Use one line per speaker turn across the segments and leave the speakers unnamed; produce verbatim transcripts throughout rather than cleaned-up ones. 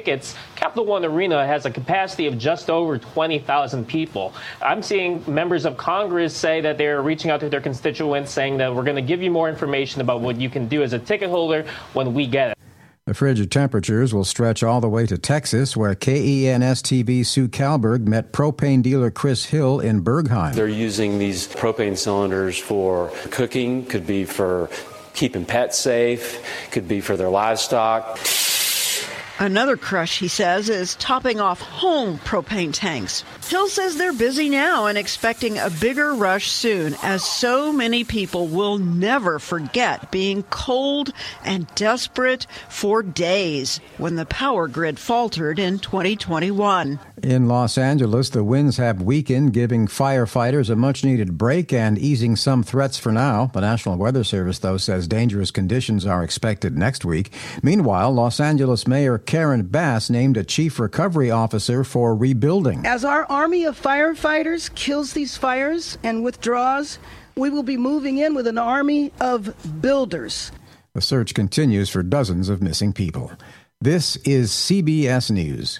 tickets. Capital One Arena has a capacity of just over twenty thousand people. I'm seeing members of Congress say that they're reaching out to their constituents saying that we're going to give you more information about what you can do as a ticket holder when we get it.
The frigid temperatures will stretch all the way to Texas, where K E N S T V's Sue Kalberg met propane dealer Chris Hill in Bergheim.
They're using these propane cylinders for cooking, could be for keeping pets safe, could be for their livestock.
Another crush, he says, is topping off home propane tanks. Hill says they're busy now and expecting a bigger rush soon, as so many people will never forget being cold and desperate for days when the power grid faltered in twenty twenty-one.
In Los Angeles, the winds have weakened, giving firefighters a much-needed break and easing some threats for now. The National Weather Service, though, says dangerous conditions are expected next week. Meanwhile, Los Angeles Mayor Karen Bass named a chief recovery officer for rebuilding.
As our army of firefighters kills these fires and withdraws, we will be moving in with an army of builders.
The search continues for dozens of missing people. This is C B S News.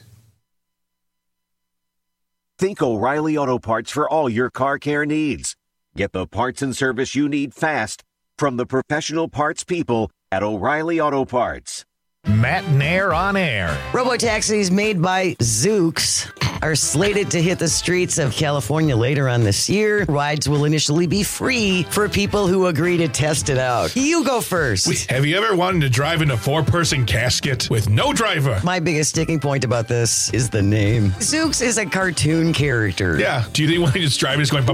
Think O'Reilly Auto Parts for all your car care needs. Get the parts and service you need fast from the professional parts people at O'Reilly Auto Parts.
Matt Nair on air.
Robotaxis made by Zoox are slated to hit the streets of California later on this year. Rides will initially be free for people who agree to test it out. You go first.
Wait, have you ever wanted to drive in a four-person casket with no driver?
My biggest sticking point about this is the name. Zoox is a cartoon character.
Yeah. Do you think when he just driving is going...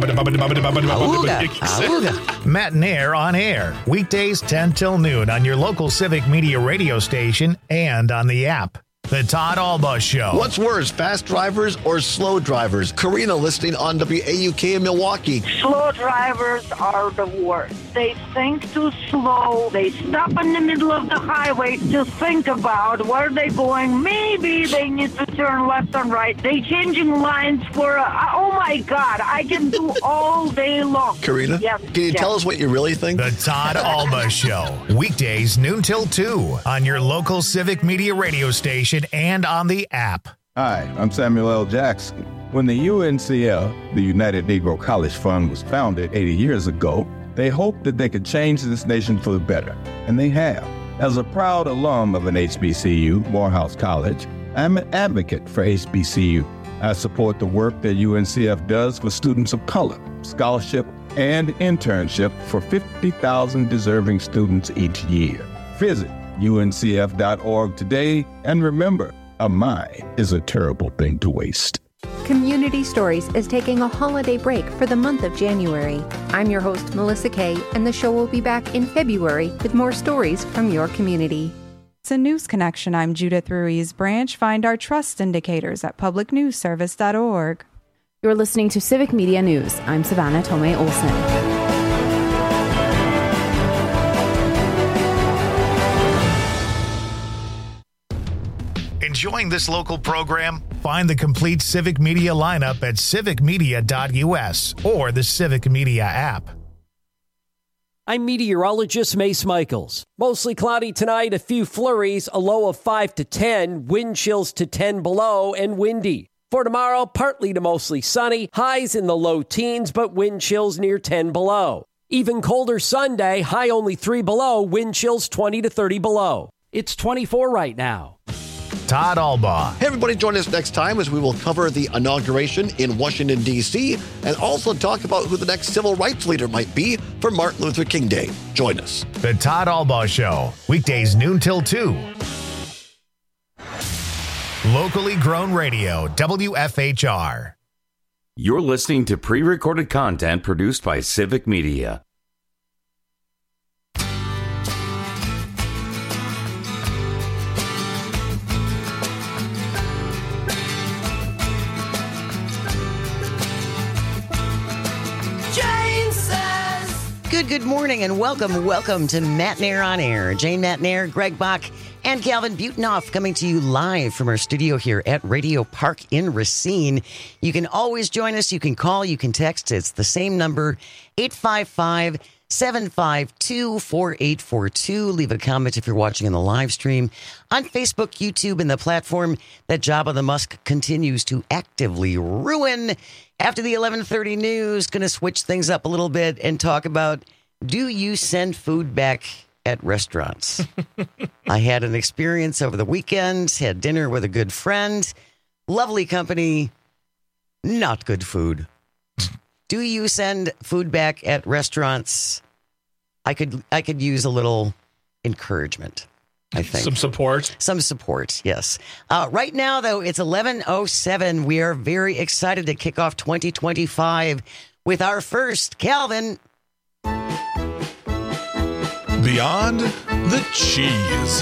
Awooga. Awooga.
Matt Nair on air. Weekdays ten till noon on your local Civic Media radio station and on the app. The Todd Alba Show.
What's worse, fast drivers or slow drivers? Karina listening on W A U K in Milwaukee.
Slow drivers are the worst. They think too slow. They stop in the middle of the highway to think about where they're going. Maybe they need to turn left and right. They changing lines for, a, oh my God, I can do all day long.
Karina,
yes,
can you
yes.
tell us what you really think?
The Todd Alba Show. Weekdays noon till two on your local Civic Media radio station and on the app.
Hi, I'm Samuel L. Jackson. When the U N C F, the United Negro College Fund, was founded eighty years ago, they hoped that they could change this nation for the better, and they have. As a proud alum of an H B C U, Morehouse College, I'm an advocate for H B C U. I support the work that U N C F does for students of color, scholarship, and internship for fifty thousand deserving students each year. Visit U N C F dot org today, and remember, a mind is a terrible thing to waste.
Community Stories is taking a holiday break for the month of January. I'm your host, Melissa Kay, and the show will be back in February with more stories from your community.
It's a News Connection. I'm Judith Ruiz Branch. Find our trust indicators at public news service dot org.
You're listening to Civic Media News. I'm Savannah Tomei Olson.
Enjoying this local program? Find the complete Civic Media lineup at civic media dot u s or the Civic Media app.
I'm meteorologist Mace Michaels. Mostly cloudy tonight, a few flurries, a low of five to ten, wind chills to ten below, and windy. For tomorrow, partly to mostly sunny, highs in the low teens, but wind chills near ten below. Even colder Sunday, high only three below, wind chills twenty to thirty below. It's twenty-four right now.
Todd Alba.
Hey, everybody, join us next time as we will cover the inauguration in Washington, D C, and also talk about who the next civil rights leader might be for Martin Luther King Day. Join us.
The Todd Alba Show. Weekdays noon till two. Locally grown radio, W F H R.
You're listening to pre-recorded content produced by Civic Media.
Good, good morning and welcome, welcome to Matt Nair on Air. Jane Matt Nair, Greg Bach, and Calvin Butenoff coming to you live from our studio here at Radio Park in Racine. You can always join us. You can call, you can text. It's the same number, eight five five, seven five two, four eight four two. Leave a comment if you're watching in the live stream on Facebook, YouTube, and the platform that Jabba the Musk continues to actively ruin. After the eleven thirty news, going to switch things up a little bit and talk about, do you send food back at restaurants? I had an experience over the weekend, had dinner with a good friend, lovely company, not good food. Do you send food back at restaurants? I could I could use a little encouragement, I think.
Some support?
Some support, yes. Uh, right now, though, it's eleven oh seven. We are very excited to kick off twenty twenty-five with our first, Calvin.
Beyond the Cheese.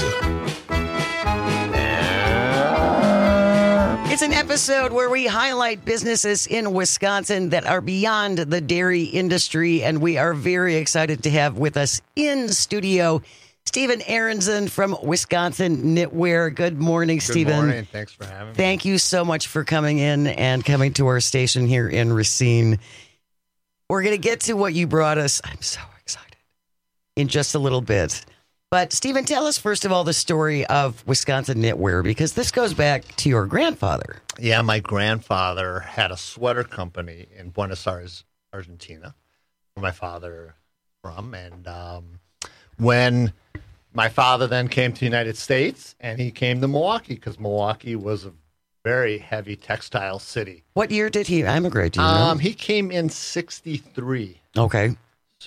It's an episode where we highlight businesses in Wisconsin that are beyond the dairy industry, and we are very excited to have with us in studio Stephen Aronson from Wisconsin Knitwear. Good morning, Stephen.
Good morning. Thanks for having me.
Thank you so much for coming in and coming to our station here in Racine. We're going to get to what you brought us. I'm so excited in just a little bit. But, Stephen, tell us, first of all, the story of Wisconsin Knitwear, because this goes back to your grandfather.
Yeah, my grandfather had a sweater company in Buenos Aires, Argentina, where my father is from. And um, when my father then came to the United States, and he came to Milwaukee, because Milwaukee was a very heavy textile city.
What year did he emigrate? Do you know?
Um, he came in sixty-three.
Okay.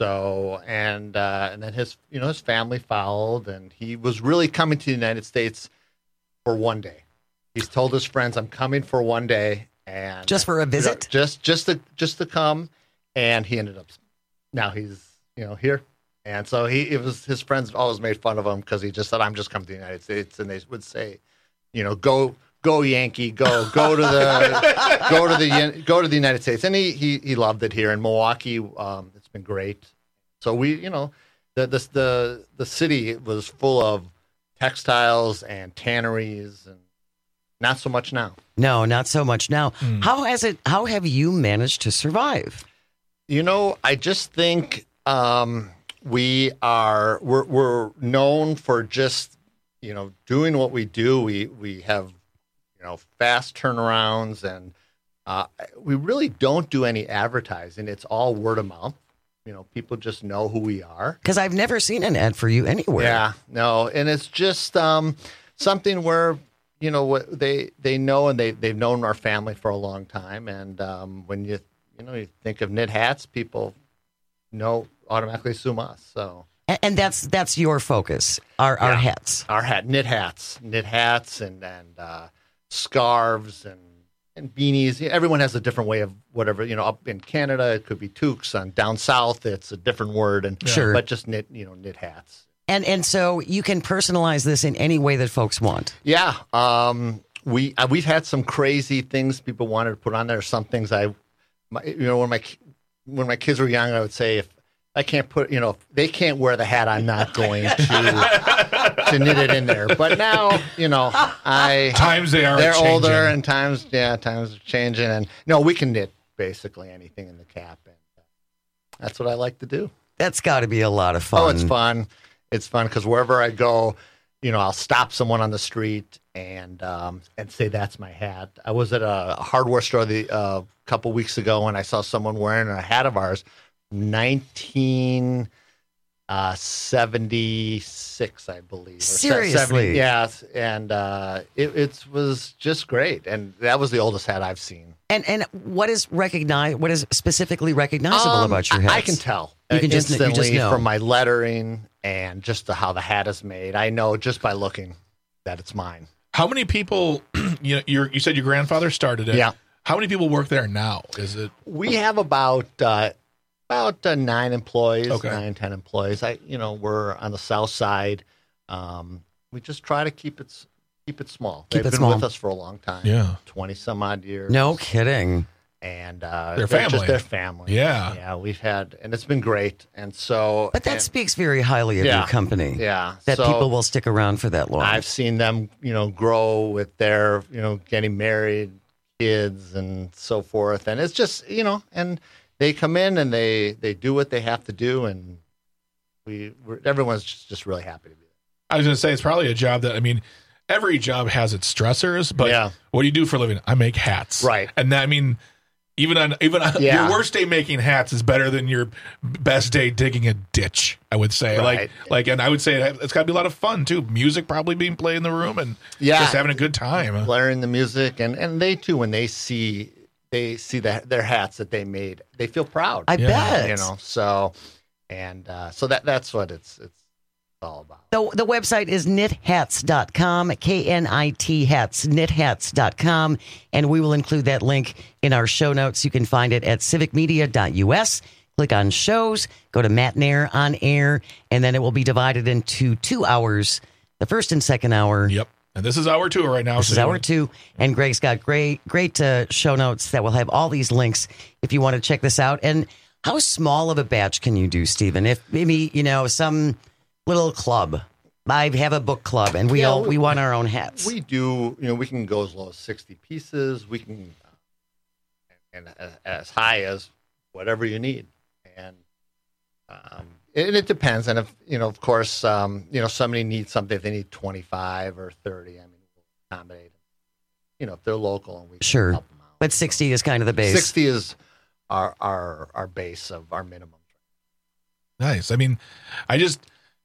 So, and uh, and then his, you know, his family followed, and he was really coming to the United States for one day. He's told his friends, "I'm coming for one day," and
just for a visit,
just just to just to come. And he ended up, now he's, you know, here, and so he it was his friends always made fun of him because he just said, "I'm just coming to the United States," and they would say, you know, "Go go Yankee, go go to the go to the go to the United States," and he he he loved it here in Milwaukee. Um, it's been great. So we, you know, the the the the city was full of textiles and tanneries, and not so much now.
No, not so much now. Mm. How has it? How have you managed to survive?
You know, I just think um, we are we're we're known for just, you know, doing what we do. We we have, you know, fast turnarounds, and uh, we really don't do any advertising. It's all word of mouth. You know, people just know who we are.
Because I've never seen an ad for you anywhere.
Yeah, no, and it's just um, something where, you know, what they they know, and they they've known our family for a long time. And um, when you you know you think of knit hats, people know automatically assume us. So
and, and that's that's your focus. Our yeah, our hats,
our hat knit hats, knit hats, and and uh, scarves and. And beanies. Everyone has a different way of whatever, you know, up in Canada, it could be toques. On down south, it's a different word. And
sure.
But just knit, you know, knit hats.
And and so you can personalize this in any way that folks want.
Yeah. Um, we, uh, we've had some crazy things people wanted to put on there. Some things I, my, you know, when my, when my kids were young, I would say, if I can't put, you know, if they can't wear the hat, I'm not going to to knit it in there. But now, you know, I
times they are
they're
changing.
older, and times yeah, times are changing, and no, we can knit basically anything in the cap, and uh, that's what I like to do.
That's got to be a lot of fun.
Oh, it's fun. It's fun because wherever I go, you know, I'll stop someone on the street and um, and say that's my hat. I was at a hardware store the uh, couple weeks ago, and I saw someone wearing a hat of ours. nineteen seventy-six, I believe.
Seriously?
seventy, yeah, and uh, it, it was just great. And that was the oldest hat I've seen.
And and what is recognize? What is specifically recognizable
um,
about your hats?
I, I can tell.
You can
instantly
just, you just know.
From my lettering and just the, how the hat is made. I know just by looking that it's mine.
How many people, you know, you're, you said your grandfather started it.
Yeah.
How many people work there now? Is it?
We have about... Uh, About uh, nine employees,
okay.
nine, ten employees. I, you know, we're on the south side. Um, we just try to keep it keep it small.
Keep
They've
it
been
small.
with us for a long time.
Yeah,
twenty some odd years.
No kidding.
And uh,
their family,
just their family.
Yeah,
yeah. We've had, and it's been great. And so,
but that
and,
speaks very highly of
yeah,
your company.
Yeah,
that
so,
people will stick around for that long.
I've seen them, you know, grow with their, you know, getting married, kids, and so forth. And it's just, you know, and. They come in and they, they do what they have to do, and we we're, everyone's just, just really happy to be there.
I was going to say, it's probably a job that, I mean, every job has its stressors, but
Yeah.
what do you do for a living? I make hats.
Right.
And that, I mean, even on even on
Yeah.
your worst day making hats is better than your best day digging a ditch, I would say.
Right.
Like, like, and I would say it's got to be a lot of fun, too. Music probably being played in the room and
Yeah.
just having a good time.
Blaring the music, and, and they too, when they see they see the, their hats that they made, they feel proud.
I bet.
You know, so and uh, so that that's what it's it's all about.
The, the website is knit hats dot com, K N I T hats, knit hats dot com, and we will include that link in our show notes. You can find it at civic media dot U S. Click on shows, go to Matt Nair on air, and then it will be divided into two hours, the first and second hour.
Yep. And this is hour two right now.
This
so
is
you
hour
want-
two, and Greg's got great, great uh, show notes that will have all these links if you want to check this out. And how small of a batch can you do, Stephen? If maybe, you know, some little club, I have a book club, and we
Yeah,
all
we-
we want our own hats.
We do, you know, we can go as low as sixty pieces. We can, uh, and, and as high as whatever you need. And um, and it depends. And if, you know, of course, um, you know, somebody needs something, if they need twenty-five or thirty, I mean, we'll accommodate them. You know, if they're local and we can
Sure,
help them out.
but sixty is kind of the base.
sixty is our, our, our base of our minimum.
Nice. I mean, I just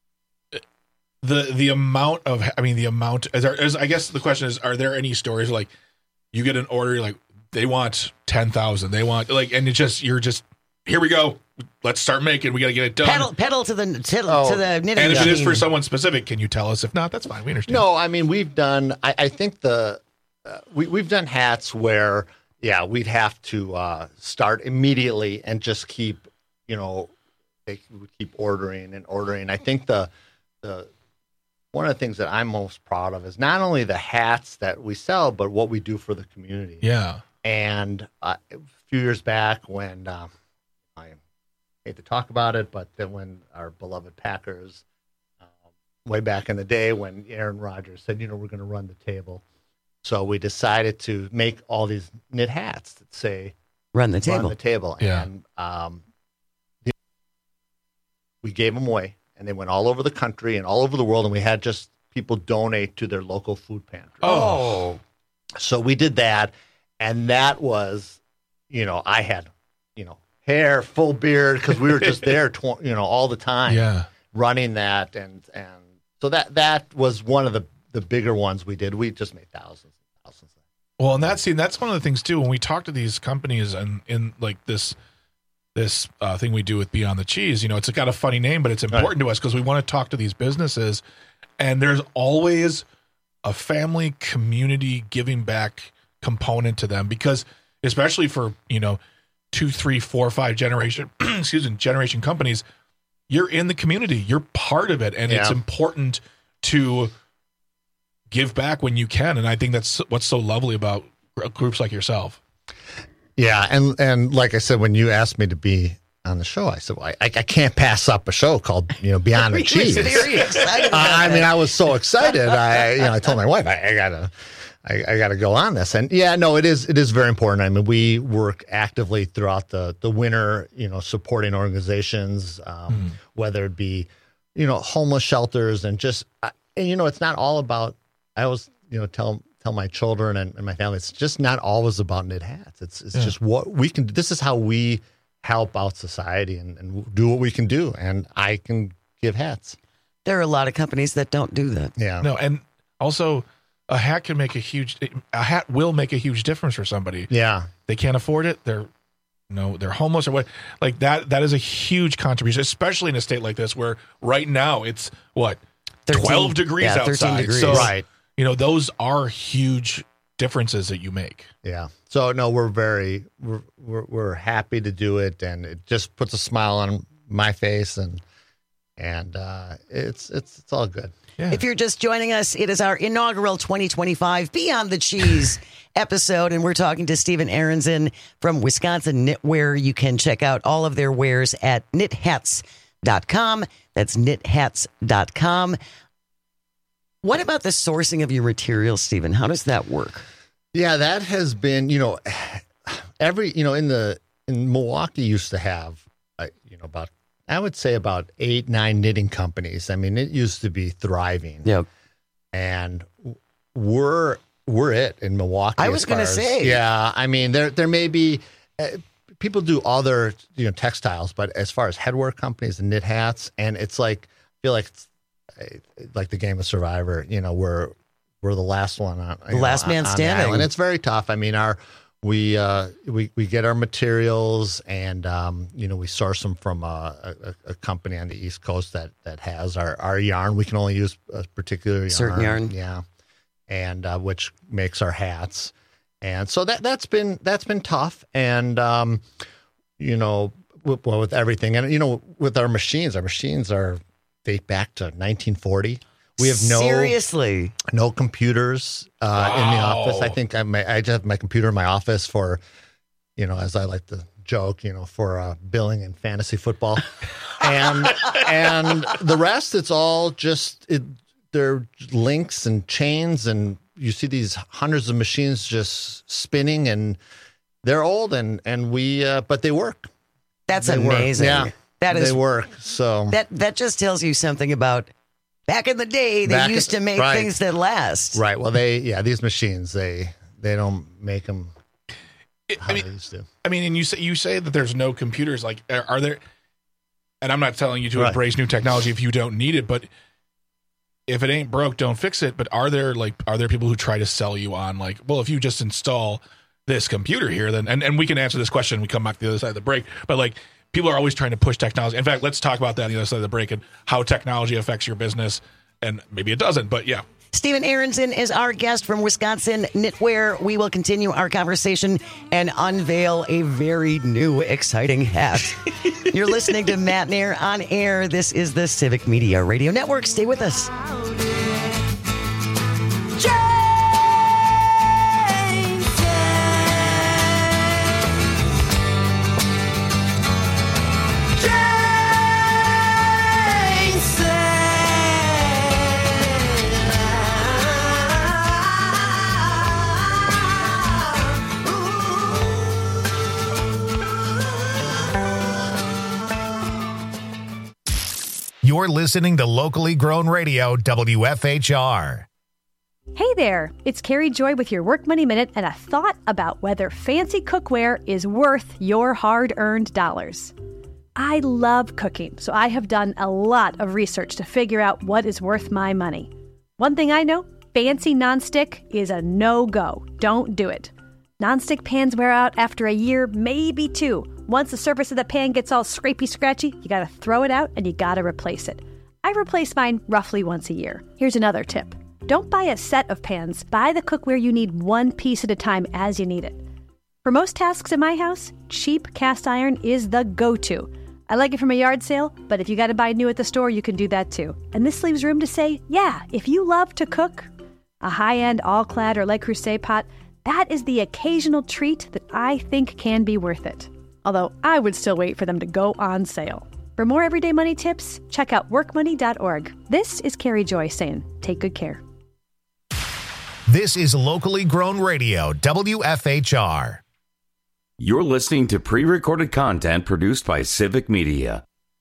the the amount of I mean the amount is, there, is I guess the question is, are there any stories like you get an order, you're like they want ten thousand, they want like, and it just you're just here we go, let's start making, we got to get it done.
Pedal, pedal to the to,
Oh.
to the knitting
And if it is
machine.
for someone specific, can you tell us? If not, that's fine. We understand.
No, I mean, we've done, I, I think the, uh, we, we've done hats where, yeah, we'd have to uh, start immediately and just keep, you know, they would keep ordering and ordering. I think the, the, one of the things that I'm most proud of is not only the hats that we sell, but what we do for the community.
Yeah.
And uh, a few years back when, uh, I hate to talk about it, but then when our beloved Packers, um, way back in the day when Aaron Rodgers said, you know, we're going to run the table. So we decided to make all these knit hats that say,
run the table.
Run the table.
Yeah.
And um, the, we gave them away, and they went all over the country and all over the world, and we had just people donate to their local food pantry.
Oh.
So we did that, and that was, you know, I had, you know, hair, full beard, because we were just there, tw- you know, all the time,
Yeah.
running that, and and so that that was one of the the bigger ones we did. We just made thousands and thousands.
Well, and that's see, that's one of the things too. When we talk to these companies and in like this this uh, thing we do with Beyond the Cheese, you know, it's got a funny name, but it's important to us because we want to talk to these businesses, and there's always a family community giving back component to them, because especially for, you know, two, three, four, five generation, excuse me, generation companies, you're in the community, you're part of it, and it's
Yeah.
important to give back when you can. And I think that's what's so lovely about groups like yourself.
Yeah, and and like I said, when you asked me to be on the show, I said, well, I, I can't pass up a show called, you know, Beyond the
He was
Cheese.
very excited about
I, I mean,
that.
I was so excited. I, you know, I told my wife, I, I gotta, I, I gotta go on this. And yeah, no, it is, it is very important. I mean, we work actively throughout the the winter, you know, supporting organizations, um,
Mm.
whether it be, you know, homeless shelters, and just, I- and you know, it's not all about. I always, you know, tell tell my children and, and my family, it's just not always about knit hats. It's it's
Yeah.
just what we can. This is how we help out society and, and do what we can do. And I can give hats.
There are a lot of companies that don't do that.
Yeah.
No, and also a hat can make a huge, a hat will make a huge difference for somebody.
Yeah.
They can't afford it. They're, you know, they're homeless or what, like that, that is a huge contribution, especially in a state like this where right now it's what,
thirteen
twelve degrees
yeah, thirteen
outside.
degrees.
So,
Right.
you know, those are huge differences that you make.
Yeah. So no, we're very we're, we're we're happy to do it, and it just puts a smile on my face, and and uh, it's it's it's all good.
Yeah.
If you're just joining us, it is our inaugural twenty twenty-five Beyond the Cheese episode, and we're talking to Stephen Aronson from Wisconsin Knitwear. You can check out all of their wares at knit hats dot com. That's knit hats dot com. What about the sourcing of your materials, Stephen? How does that work?
Yeah, that has been, you know, every, you know, in the, in Milwaukee used to have, uh, you know, about I would say about eight, nine knitting companies. I mean, it used to be thriving.
Yep.
And we're we're it in Milwaukee.
I was
going to
say.
Yeah. I mean, there there may be uh, people do other you know textiles, but as far as headwear companies and knit hats, and it's like I feel like it's uh, like the game of Survivor. You know, we're we're the last one on
the last
know,
man
on,
standing,
on and it's very tough. I mean, our we uh, we we get our materials, and um, you know we source them from a, a, a company on the East Coast that that has our our yarn. We can only use a particular yarn.
Certain yarn,
yeah, and uh, which makes our hats. And so that that's been that's been tough, and um, you know, with, well, with everything, and you know, with our machines, our machines are date back to nineteen forty. We have no
seriously
no computers uh,
wow.
in the office. I think I may, I just have my computer in my office for, you know, as I like to joke, you know, for uh, billing and fantasy football, and and the rest it's all just it, they're links and chains, and you see these hundreds of machines just spinning, and they're old, and and we uh, but they work.
That's
they
amazing.
Work. Yeah,
that is
they work. So
that that just tells you something about. Back in the day, they
Back
used
in,
to make
right.
things that last.
Right. Well, they yeah, these machines they they don't make them.
It,
how
I mean,
they used to.
I mean, and you say you say that there's no computers. Like, are, are there? And I'm not telling you to
Right.
embrace new technology if you don't need it, but if it ain't broke, don't fix it. But are there like are there people who try to sell you on like, well, if you just install this computer here, then and, and we can answer this question when we come back to the other side of the break. But like people are always trying to push technology. In fact, let's talk about that on the other side of the break and how technology affects your business. And maybe it doesn't, but yeah.
Stephen Aronson is our guest from Wisconsin Knitwear. We will continue our conversation and unveil a very new, exciting hat. You're listening to Matt Nair on air. This is the Civic Media Radio Network. Stay with us.
You're listening to Locally Grown Radio, W F H R.
Hey there, it's Carrie Joy with your Work Money Minute and a thought about whether fancy cookware is worth your hard-earned dollars. I love cooking, so I have done a lot of research to figure out what is worth my money. One thing I know, fancy nonstick is a no-go. Don't do it. Nonstick pans wear out after a year, maybe two. Once the surface of the pan gets all scrapey scratchy, you gotta throw it out and you gotta replace it. I replace mine roughly once a year. Here's another tip. Don't buy a set of pans. Buy the cookware you need one piece at a time as you need it. For most tasks in my house, cheap cast iron is the go-to. I like it from a yard sale, but if you gotta buy new at the store, you can do that too. And this leaves room to say, yeah, if you love to cook, a high-end all-clad or Le Creuset pot, that is the occasional treat that I think can be worth it. Although I would still wait for them to go on sale. For more everyday money tips, check out work money dot org. This is Carrie Joy saying, take good care.
This is Locally Grown Radio, W F H R.
You're listening to pre-recorded content produced by Civic Media.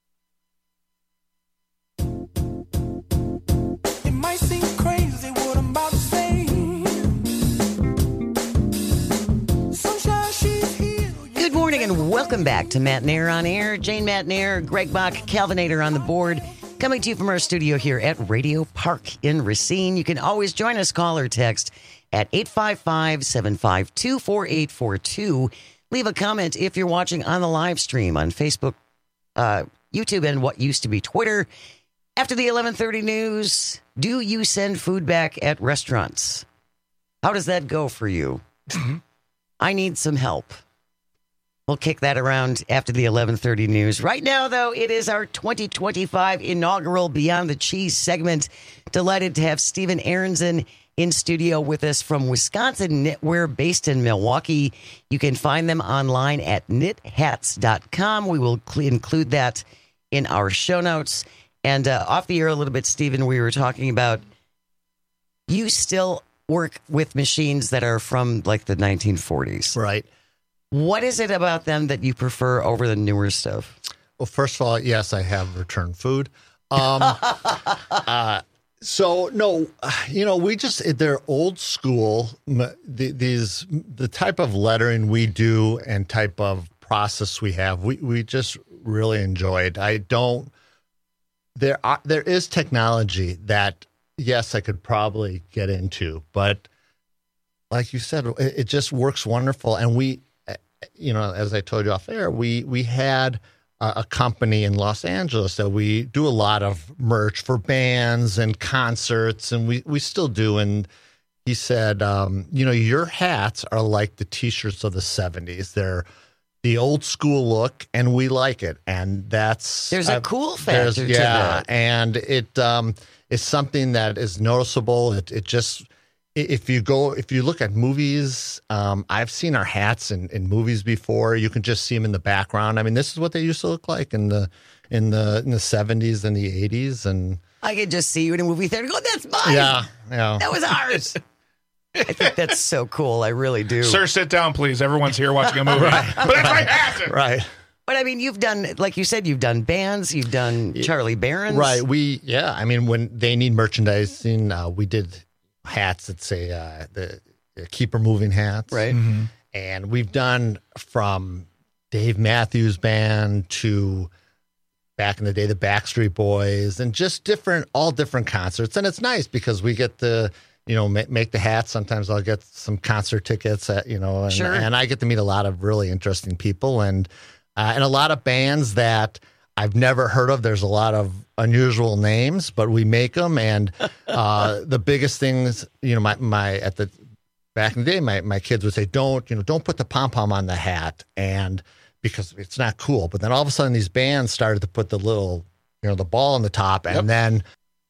And welcome back to Matt Nair on air. Jane Matt Nair, Greg Bach, Calvinator on the board. Coming to you from our studio here at Radio Park in Racine. You can always join us, call or text at eight five five, seven five two, four eight four two. Leave a comment if you're watching on the live stream on Facebook, uh, YouTube, and what used to be Twitter. After the eleven thirty news, do you send food back at restaurants? How does that go for you? I need some help. We'll kick that around after the eleven thirty news. Right now, though, it is our twenty twenty-five inaugural Beyond the Cheese segment. Delighted to have Stephen Aronson in studio with us from Wisconsin Knitwear, based in Milwaukee. You can find them online at knit hats dot com. We will cl- include that in our show notes. And uh, off the air a little bit, Stephen, we were talking about you still work with machines that are from like the nineteen forties.
Right.
What is it about them that you prefer over the newer stuff?
Well, first of all, yes, I have returned food. Um, uh, so no, you know, we just they're old school. The, these the type of lettering we do and type of process we have, we we just really enjoyed. I don't. There are there is technology that yes, I could probably get into, but like you said, it, it just works wonderful. And we, you know, as I told you off air, we we had a company in Los Angeles that we do a lot of merch for bands and concerts, and we, we still do. And he said, um, you know, your hats are like the T-shirts of the seventies. They're the old school look, and we like it. And that's...
There's a
uh,
cool factor to
yeah,
that.
And it um, is something that is noticeable. It, it just... If you go, if you look at movies, um, I've seen our hats in, in movies before. You can just see them in the background. I mean, this is what they used to look like in the in the in the seventies and the eighties. And
I could just see you in a movie theater. Go, that's mine.
Yeah, yeah,
that was ours. I think that's so cool. I really do.
Sir, sit down, please. Everyone's here watching a movie.
Right.
But that's my hat.
Right.
But I mean, you've done, like you said, you've done bands, you've done Charlie Barron's.
Right. We yeah. I mean, when they need merchandising, uh, we did. Hats that say uh, the, the keeper moving hats,
right?
Mm-hmm. And we've done from Dave Matthews Band to back in the day the Backstreet Boys, and just different, all different concerts. And it's nice because we get to, you know, make, make the hats. Sometimes I'll get some concert tickets, at, you know, and,
sure.
and I get to meet a lot of really interesting people and uh, and a lot of bands that I've never heard of. There's a lot of unusual names, but we make them. And uh, the biggest things, you know, my, my, at the, back in the day, my, my kids would say, don't, you know, don't put the pom-pom on the hat. And because it's not cool. But then all of a sudden these bands started to put the little, you know, the ball on the top. And yep. then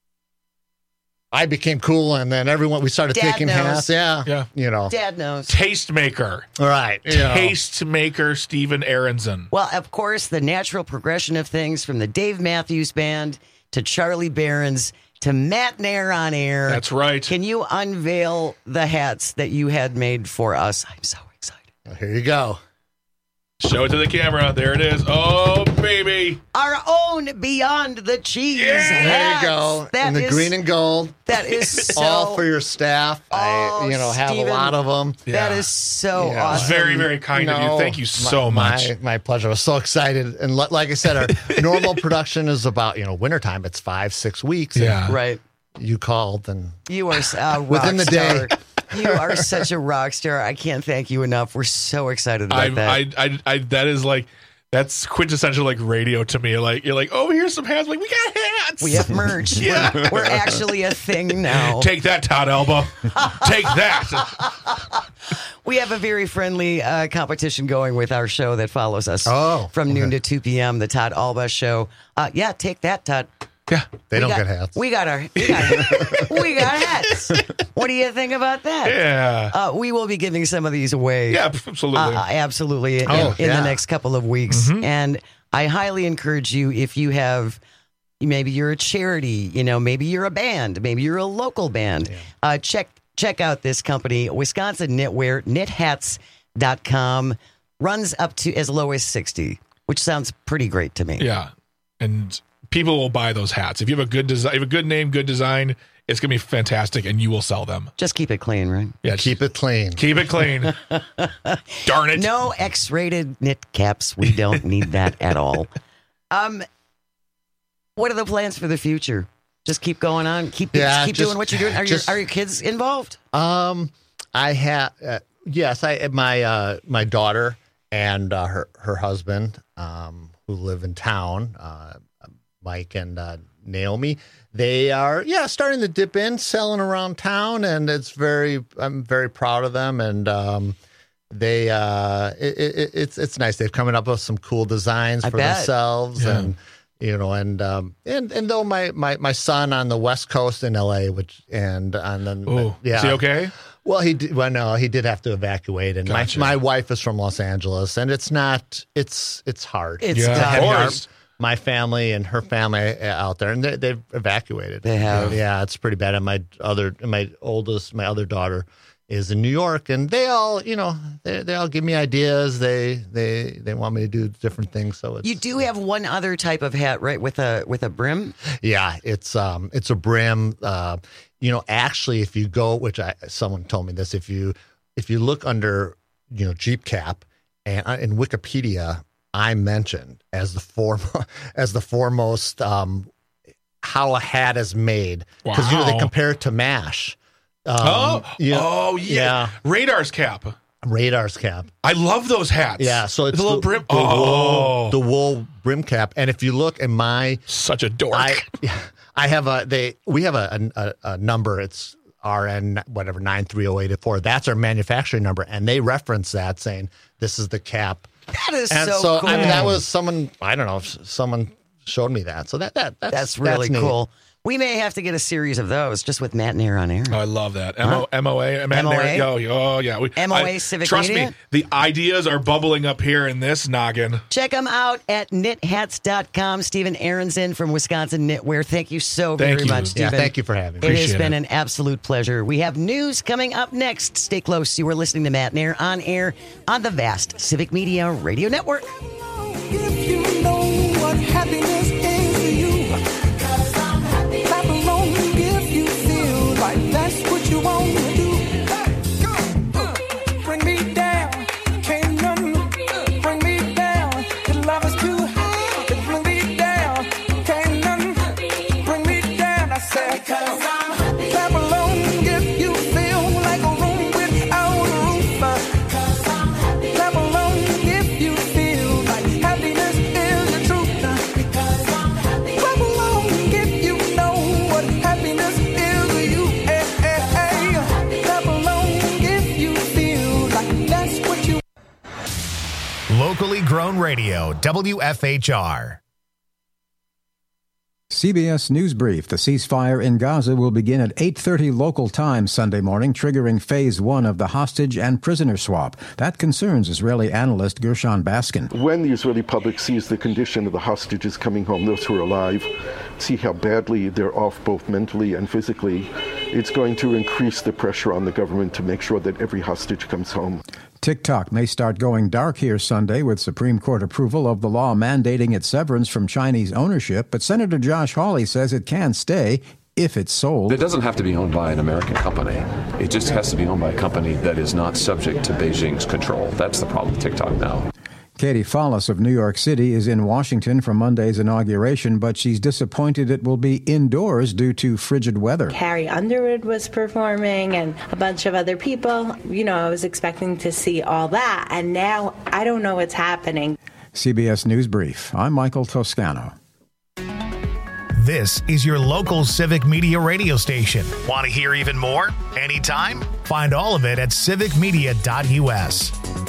I became cool. And then everyone, we started
Dad
taking
knows.
hats. Yeah.
Yeah.
You know,
Dad knows.
Tastemaker.
All right. You know.
Tastemaker Steven Aronson.
Well, of course, the natural progression of things from the Dave Matthews Band to Charlie Barron's to Matt Nair on air.
That's right.
Can you unveil the hats that you had made for us? I'm so excited.
Well, here you go.
Show it to the camera. There it is. Oh, baby.
Our own Beyond the Cheese
Yeah.
hats.
There you go.
That
in the
is,
green and gold.
That is so...
all for your staff.
Oh,
I, you know, have
Steven,
a lot of them.
That
Yeah.
is so
Yeah.
awesome.
Very, very kind of you. Thank you so
my,
much.
My, my pleasure. I was so excited. And li- like I said, our normal production is about, you know, wintertime. It's five, six weeks.
Yeah.
Right.
You called and
You are a rock
within the
star.
day.
You are such a rock star. I can't thank you enough. We're so excited about
I,
that.
I, I, I, that is like, that's quintessential like radio to me. Like you're like, oh, here's some hats. I'm like, we got hats.
We have merch.
Yeah.
We're, we're actually a thing now.
Take that, Todd Alba. Take that.
We have a very friendly uh, competition going with our show that follows us.
Oh,
from
okay.
noon to two p.m. The Todd Alba Show. Uh, yeah, take that, Todd.
Yeah,
they
we
don't
got,
get hats.
We got our, we got, we got hats. What do you think about that?
Yeah.
Uh, we will be giving some of these away.
Yeah, absolutely.
Uh, absolutely. In,
Oh,
in
yeah.
the next couple of weeks.
Mhm.
And I highly encourage you, if you have, maybe you're a charity, you know, maybe you're a band, maybe you're a local band,
Yeah.
uh, check, check out this company, Wisconsin Knitwear, knit hats dot com, runs up to as low as sixty, which sounds pretty great to me.
Yeah, and people will buy those hats if you have a good design, if you have a good name, good design. It's gonna be fantastic, and you will sell them.
Just keep it clean, right?
Yeah,
Keep it clean.
keep it clean. Darn it!
No X-rated knit caps. We don't need that at all. Um, what are the plans for the future? Just keep going on. Keep
Yeah,
keep
just-
doing what you're doing. Are
just-
your are your kids involved?
Um, I have uh, yes, I my uh, my daughter and uh, her her husband, um, who live in town, uh, Mike and uh, Naomi. They are yeah starting to dip in, selling around town, and it's very I'm very proud of them. And um, they uh, it, it, it's it's nice. They've coming up with some cool designs
I
for
bet.
themselves
Yeah.
and. You know, and um, and and though my, my, my son on the West Coast in L A, which and and then
Oh,
yeah,
is he okay?
Well, he did, well no, he did have to evacuate, and
Gotcha.
my my wife is from Los Angeles, and it's not it's it's hard.
It's
Yeah,
tough.
of
Heavy
course.
arm- my family and her family out there, and they, they've evacuated.
They have.
yeah, it's pretty bad. And my other my oldest, my other daughter is in New York, and they all you know they they all give me ideas. They they they want me to do different things. So it's,
you do have one other type of hat, right? With a with a brim.
Yeah, it's um it's a brim. Uh, you know, actually, if you go, which I someone told me this, if you if you look under you know Jeep cap and uh, in Wikipedia, I mentioned as the form as the foremost um, how a hat is made because you know they compare it to MASH. Um,
oh,
you know,
oh yeah.
yeah,
Radar's cap.
Radar's cap.
I love those hats.
Yeah, so it's
the little
the,
brim.
The,
oh,
wool, the wool brim cap. And if you look in my
such a dork,
I, I have a they we have a, a, a number. It's R N whatever nine three zero eight four. That's our manufacturing number, and they reference that saying this is the cap.
That is
and
so,
so
cool.
I mean, that was someone I don't know. Someone showed me that. So that that that's,
that's really
that's
cool. We may have to get a series of those just with Matt and Air on air.
Oh, I love that. M O M O A.
M O A?
Oh, oh, yeah. We,
M O A
I,
Civic
trust
Media?
me, the ideas are bubbling up here in this noggin.
Check them out at knit hats dot com. Stephen Aronson from Wisconsin Knitwear. Thank you so
Thank
very
you.
much, Stephen.
Yeah, thank you for having me.
It
Appreciate
has been
it.
an absolute pleasure. We have news coming up next. Stay close. You are listening to Matt and Air on air on the vast Civic Media Radio Network.
If you know what happiness is to you, clap along if you feel like that's what you want to do. Hey, go. Bring me down, can't none bring me down. Your love is too high to bring me down. Can't none bring me down. I said, because I'm happy. Clap along if you feel like a room without a roof. Because I'm happy. Clap along if you feel like happiness is the truth. Because I'm happy. Clap along if you know what happiness is to you. Hey, hey, hey. Clap along if you feel like that's what you.
Locally grown radio, W F H R.
C B S News Brief. The ceasefire in Gaza will begin at eight thirty local time Sunday morning, triggering phase one of the hostage and prisoner swap. That concerns Israeli analyst Gershon Baskin.
When the Israeli public sees the condition of the hostages coming home, those who are alive, see how badly they're off both mentally and physically, it's going to increase the pressure on the government to make sure that every hostage comes home.
TikTok may start going dark here Sunday with Supreme Court approval of the law mandating its severance from Chinese ownership, but Senator Josh Hawley says it can stay if it's sold.
It doesn't have to be owned by an American company. It just has to be owned by a company that is not subject to Beijing's control. That's the problem with TikTok now.
Katie Follis of New York City is in Washington for Monday's inauguration, but she's disappointed it will be indoors due to frigid weather.
Carrie Underwood was performing and a bunch of other people. You know, I was expecting to see all that, and now I don't know what's happening.
C B S News Brief. I'm Michael Toscano.
This is your local Civic Media radio station. Want to hear even more? Anytime? Find all of it at civic media dot U S.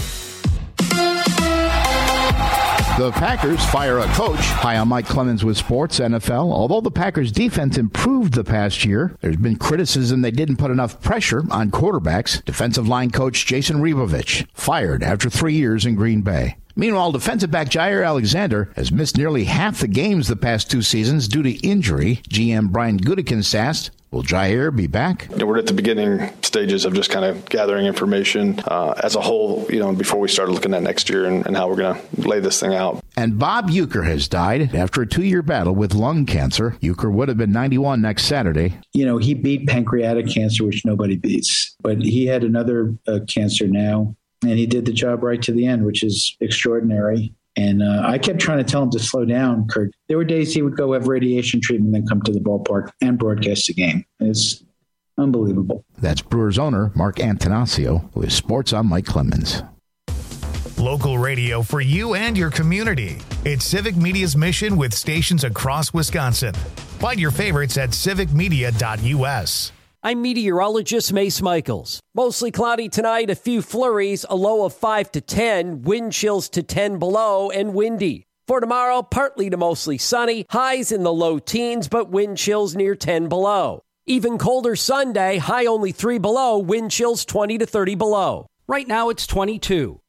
The Packers fire a coach. Hi, I'm Mike Clemens with Sports N F L. Although the Packers' defense improved the past year, there's been criticism they didn't put enough pressure on quarterbacks. Defensive line coach Jason Rebovich fired after three years in Green Bay. Meanwhile, defensive back Jair Alexander has missed nearly half the games the past two seasons due to injury. G M Brian Gutekunst asked, will Jair be back?
You know, we're at the beginning stages of just kind of gathering information uh, as a whole, you know, before we started looking at next year and, and how we're going to lay this thing out.
And Bob Uecker has died after a two-year battle with lung cancer. Uecker would have been ninety-one next Saturday.
You know, he beat pancreatic cancer, which nobody beats. But he had another uh, cancer now, and he did the job right to the end, which is extraordinary. And uh, I kept trying to tell him to slow down, Kurt. There were days he would go have radiation treatment, then come to the ballpark and broadcast the game. It's unbelievable.
That's Brewers owner Mark Antanasio with Sports on Mike Clemens.
Local radio for you and your community. It's Civic Media's mission with stations across Wisconsin. Find your favorites at civic media dot U S.
I'm meteorologist Mace Michaels. Mostly cloudy tonight, a few flurries, a low of five to ten, wind chills to ten below, and windy. For tomorrow, partly to mostly sunny, highs in the low teens, but wind chills near ten below. Even colder Sunday, high only three below, wind chills twenty to thirty below. Right now, it's twenty-two.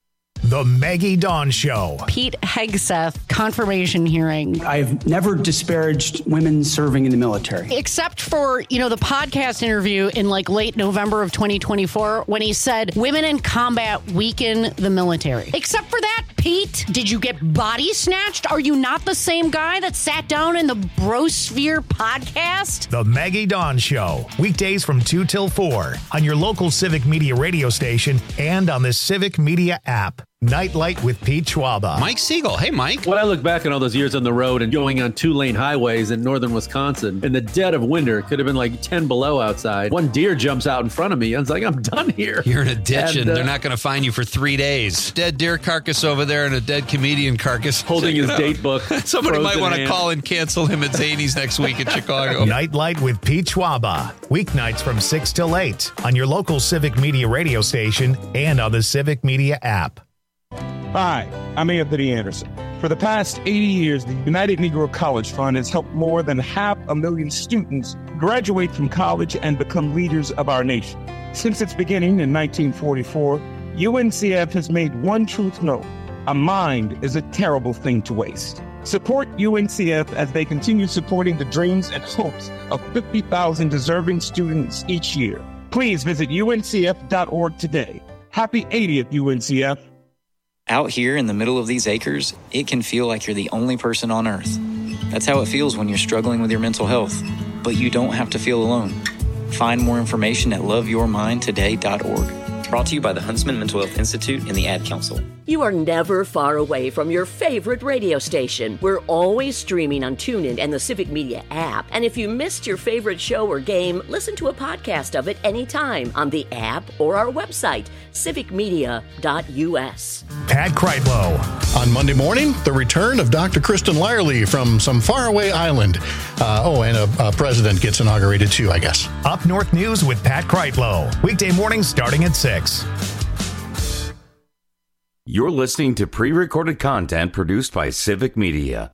The Maggie Dawn Show.
Pete Hegseth confirmation hearing.
I've never disparaged women serving in the military.
Except for, you know, the podcast interview in like late November of twenty twenty-four when he said women in combat weaken the military. Except for that, Pete, did you get body snatched? Are you not the same guy that sat down in the Brosphere podcast?
The Maggie Dawn Show. Weekdays from two till four on your local Civic Media radio station and on the Civic Media app. Nightlight with Pete Schwaba.
Mike Siegel. Hey, Mike.
When I look back on all those years on the road and going on two-lane highways in northern Wisconsin, in the dead of winter, it could have been like ten below outside. One deer jumps out in front of me. I was like, I'm done here.
You're in a ditch, and,
and uh,
they're not going to find you for three days. Dead deer carcass over there and a dead comedian carcass.
Holding his date book.
Somebody might want to
hand.
call and cancel him at Zany's next week in Chicago.
Nightlight with Pete Schwaba. Weeknights from six till eight on your local Civic Media radio station and on the Civic Media app.
Hi, I'm Anthony Anderson. For the past eighty years, the United Negro College Fund has helped more than half a million students graduate from college and become leaders of our nation. Since its beginning in nineteen forty-four, U N C F has made one truth known: a mind is a terrible thing to waste. Support U N C F as they continue supporting the dreams and hopes of fifty thousand deserving students each year. Please visit U N C F dot org today. Happy eightieth, U N C F.
Out here in the middle of these acres, it can feel like you're the only person on Earth. That's how it feels when you're struggling with your mental health. But you don't have to feel alone. Find more information at love your mind today dot org. Brought to you by the Huntsman Mental Health Institute and the Ad Council.
You are never far away from your favorite radio station. We're always streaming on TuneIn and the Civic Media app. And if you missed your favorite show or game, listen to a podcast of it anytime on the app or our website, civic media dot u s.
Pat Kreitlow.
On Monday morning, the return of Doctor Kristen Lyerly from some faraway island. Uh, oh, and a, a president gets inaugurated too, I guess.
Up North News with Pat Kreitlow. Weekday mornings starting at six.
You're listening to pre-recorded content produced by Civic Media.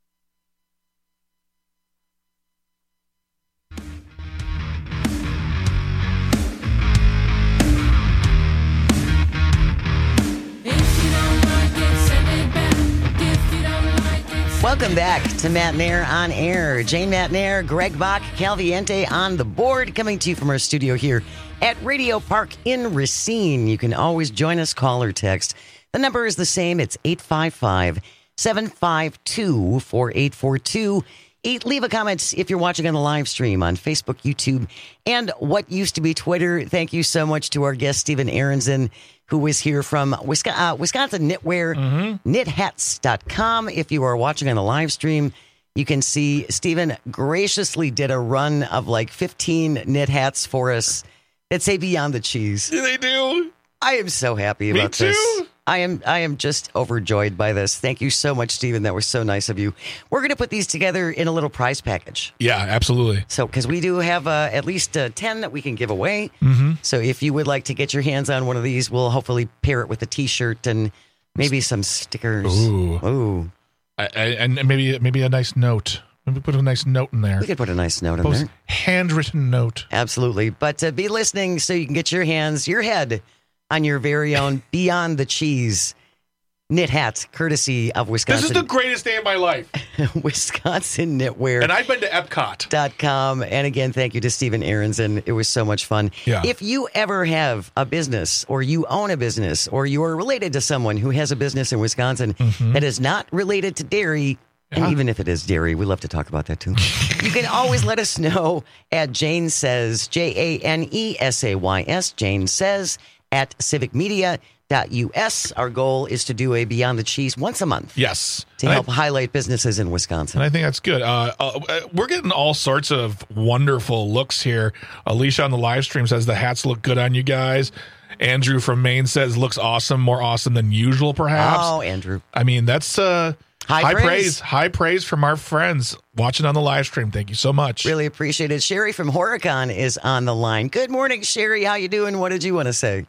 Welcome back to Matt Nair on Air. Jane Matt Nair, Greg Bach, Calviente on the board, coming to you from our studio here at Radio Park in Racine. You can always join us, call or text. The number is the same. It's eight five five, seven five two, four eight four two. Leave a comment if you're watching on the live stream on Facebook, YouTube, and what used to be Twitter. Thank you so much to our guest, Stephen Aronson, who was here from Wisconsin, uh, Wisconsin Knitwear, mm-hmm. knit hats dot com. If you are watching on the live stream, you can see Stephen graciously did a run of like fifteen knit hats for us that say Beyond the Cheese.
Yeah, they do.
I am so happy about
Me too.
this. I am I am just overjoyed by this. Thank you so much, Stephen. That was so nice of you. We're going to put these together in a little prize package.
Yeah, absolutely.
So, because we do have uh, at least uh, ten that we can give away.
Mm-hmm.
So, if you would like to get your hands on one of these, we'll hopefully pair it with a T-shirt and maybe some stickers.
Ooh,
Ooh.
I, I, and maybe maybe a nice note. Maybe put a nice note in there.
We could put a nice note in
Post
there.
Handwritten note.
Absolutely. But uh, be listening so you can get your hands, your head on your very own Beyond the Cheese knit hats, courtesy of Wisconsin.
This is the greatest day of my life.
Wisconsin Knitwear.
And I've been to Epcot.
Dot com. And again, thank you to Stephen Aronson. It was so much fun.
Yeah.
If you ever have a business or you own a business or you are related to someone who has a business in Wisconsin mm-hmm. that is not related to dairy, yeah. and even if it is dairy, we love to talk about that too. You can always let us know at Jane Says, J A N E S A Y S, Jane Says, at civic media dot u s. Our goal is to do a Beyond the Cheese once a month.
Yes.
To
and
help
I,
highlight businesses in Wisconsin.
And I think that's good. Uh, uh, we're getting all sorts of wonderful looks here. Alicia on the live stream says the hats look good on you guys. Andrew from Maine says looks awesome, more awesome than usual, perhaps.
Oh, Andrew.
I mean, that's uh,
high,
high
praise.
praise. High praise from our friends watching on the live stream. Thank you so much.
Really appreciate it. Sherry from Horicon is on the line. Good morning, Sherry. How you doing? What did you want to say?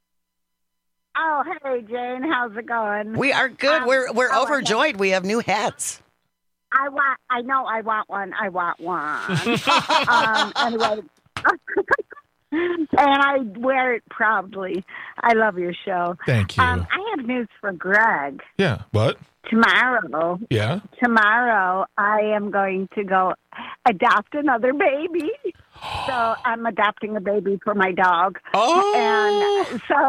Oh, hey, Jane. How's it going?
We are good. Um, we're we're oh, overjoyed. We have new hats.
I want. I know. I want one. I want one. um, anyway, and I wear it proudly. I love your show.
Thank you.
Um, I have news for Greg.
Yeah. What?
Tomorrow.
Yeah.
Tomorrow, I am going to go adopt another baby. So I'm adopting a baby for my dog.
Oh.
And so,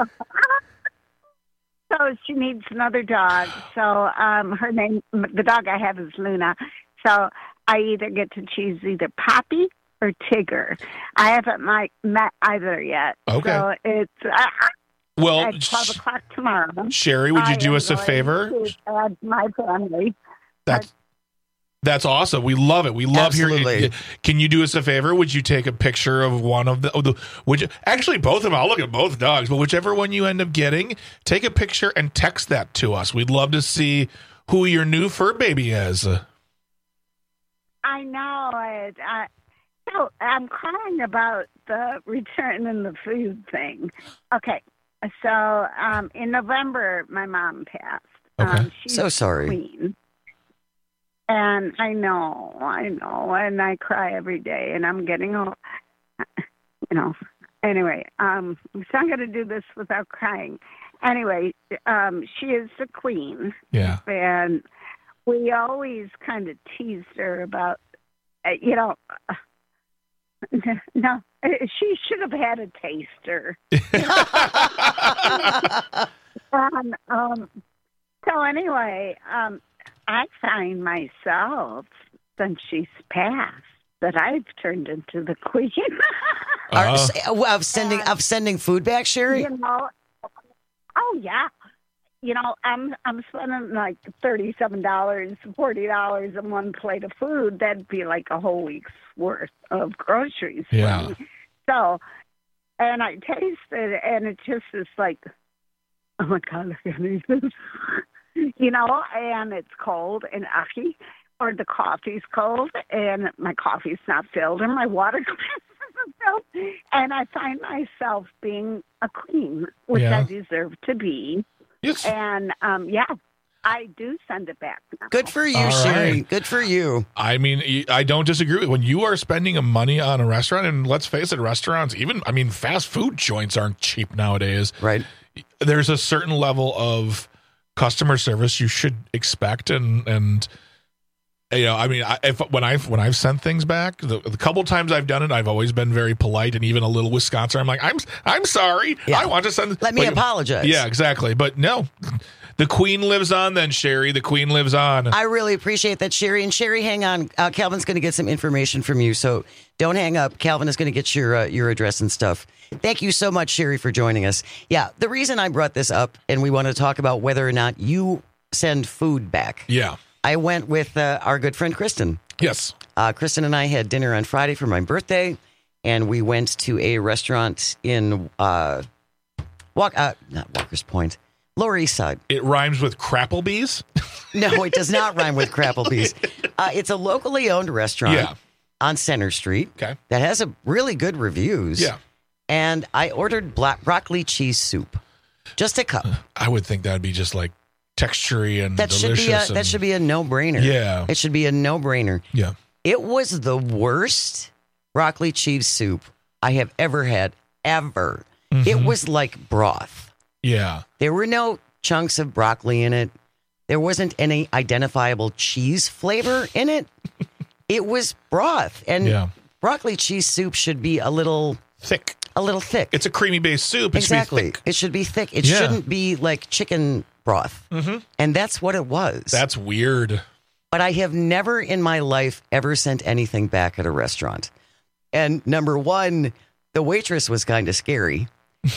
so she needs another dog. So um, her name, the dog I have is Luna. So I either get to choose either Poppy or Tigger. I haven't like, met either yet.
Okay.
So it's uh,
Well,
at twelve o'clock tomorrow.
Sherry, would you
I
do
am
us a
going
favor?
to add my family.
That's that's awesome. We love it. We love
Absolutely.
hearing. Can you do us a favor? Would you take a picture of one of the? Oh, the would you, actually both of them? I'll look at both dogs, but whichever one you end up getting, take a picture and text that to us. We'd love to see who your new fur baby is.
I know it. I, so I'm calling about the return and the food thing. Okay. So um, in November, my mom passed.
Okay.
Um, she's
So sorry.
Queen. And I know, I know, and I cry every day, and I'm getting old. You know. Anyway, um, so I'm going to do this without crying. Anyway, um, she is the queen.
Yeah.
And we always kind of teased her about, uh, you know, uh, no, she should have had a taster. and, um, so anyway, um, I find myself, since she's passed, that I've turned into the queen.
Are, of sending of sending food back, Sherry?
You know, oh yeah. You know, I'm I'm spending like thirty-seven dollars, forty dollars on one plate of food. That'd be like a whole week's worth of groceries. for
Yeah.
me. So, and I taste it, and it just is like, oh my God, I can't eat this. You know, and it's cold and icky, or the coffee's cold, and my coffee's not filled, and my water glass isn't filled, and I find myself being a queen, which
Yeah.
I deserve to be.
Yes.
And um, yeah, I do send it back now.
Good for you,
All
Sherry.
right.
Good for you.
I mean, I don't disagree with when you are spending money on a restaurant, and let's face it, restaurants, even I mean, fast food joints aren't cheap nowadays.
Right.
There's a certain level of customer service you should expect, and and you know, I mean, I, if when I've when I've sent things back, the, the couple times I've done it, I've always been very polite and even a little Wisconsin. I'm like, I'm I'm sorry,
Yeah.
I want to send.
Let me
like,
apologize.
Yeah, exactly. But no, the queen lives on. Then Sherry, the queen lives on.
I really appreciate that, Sherry. And Sherry, hang on. Uh, Calvin's going to get some information from you, so don't hang up. Calvin is going to get your uh, your address and stuff. Thank you so much, Sherry, for joining us. Yeah, the reason I brought this up, and we want to talk about whether or not you send food back.
Yeah.
I went with uh, our good friend Kristen.
Yes.
Uh, Kristen and I had dinner on Friday for my birthday, and we went to a restaurant in uh, Walk, uh, not Walker's Point, Lower East Side.
It rhymes with Crapplebee's.
No, it does not rhyme with Crapplebee's. Uh, it's a locally owned restaurant
Yeah.
on Center Street
Okay.
that has a really good reviews.
Yeah.
And I ordered black broccoli cheese soup, just a cup.
I would think that'd be just like textury and
That should
delicious.
be a,
and-
that should be a no brainer.
Yeah.
It should be a no brainer.
Yeah.
It was the worst broccoli cheese soup I have ever had, ever.
Mm-hmm.
It was like broth.
Yeah.
There were no chunks of broccoli in it. There wasn't any identifiable cheese flavor in it. It was broth. And
Yeah.
broccoli cheese soup should be a little
thick.
A little thick.
It's a creamy based soup. It
exactly.
should be thick.
It should be thick. It
Yeah.
shouldn't be like chicken broth.
Mm-hmm.
And that's what it was.
That's weird.
But I have never in my life ever sent anything back at a restaurant. And number one, the waitress was kind of scary.